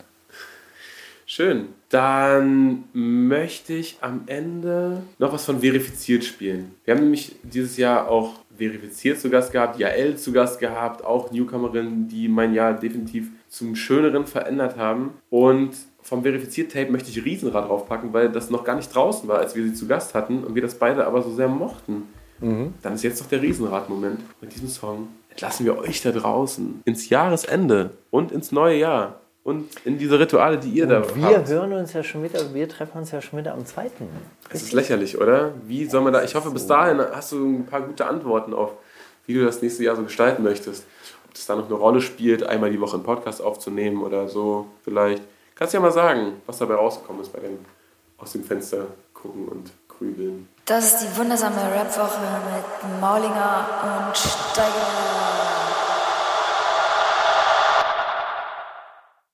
Schön. Dann möchte ich am Ende noch was von Verifiziert spielen. Wir haben nämlich dieses Jahr auch Verifiziert zu Gast gehabt, Jael zu Gast gehabt, auch Newcomerinnen, die mein Jahr definitiv zum Schöneren verändert haben. Und vom Verifiziert-Tape möchte ich Riesenrad draufpacken, weil das noch gar nicht draußen war, als wir sie zu Gast hatten und wir das beide aber so sehr mochten. Mhm. Dann ist jetzt noch der Riesenrad-Moment. Mit diesem Song entlassen wir euch da draußen ins Jahresende und ins neue Jahr. Und in diese Rituale, die ihr und da habt. Wir hören uns ja schon wieder, wir treffen uns ja schon wieder am zweiten Es ist lächerlich, oder? Wie soll man da, ich hoffe, bis dahin hast du ein paar gute Antworten auf, wie du das nächste Jahr so gestalten möchtest. Ob das da noch eine Rolle spielt, einmal die Woche einen Podcast aufzunehmen oder so vielleicht. Kannst du ja mal sagen, was dabei rausgekommen ist bei dem aus dem Fenster gucken und grübeln. Das ist die wundersame Rap-Woche mit Maulinger und Steiger.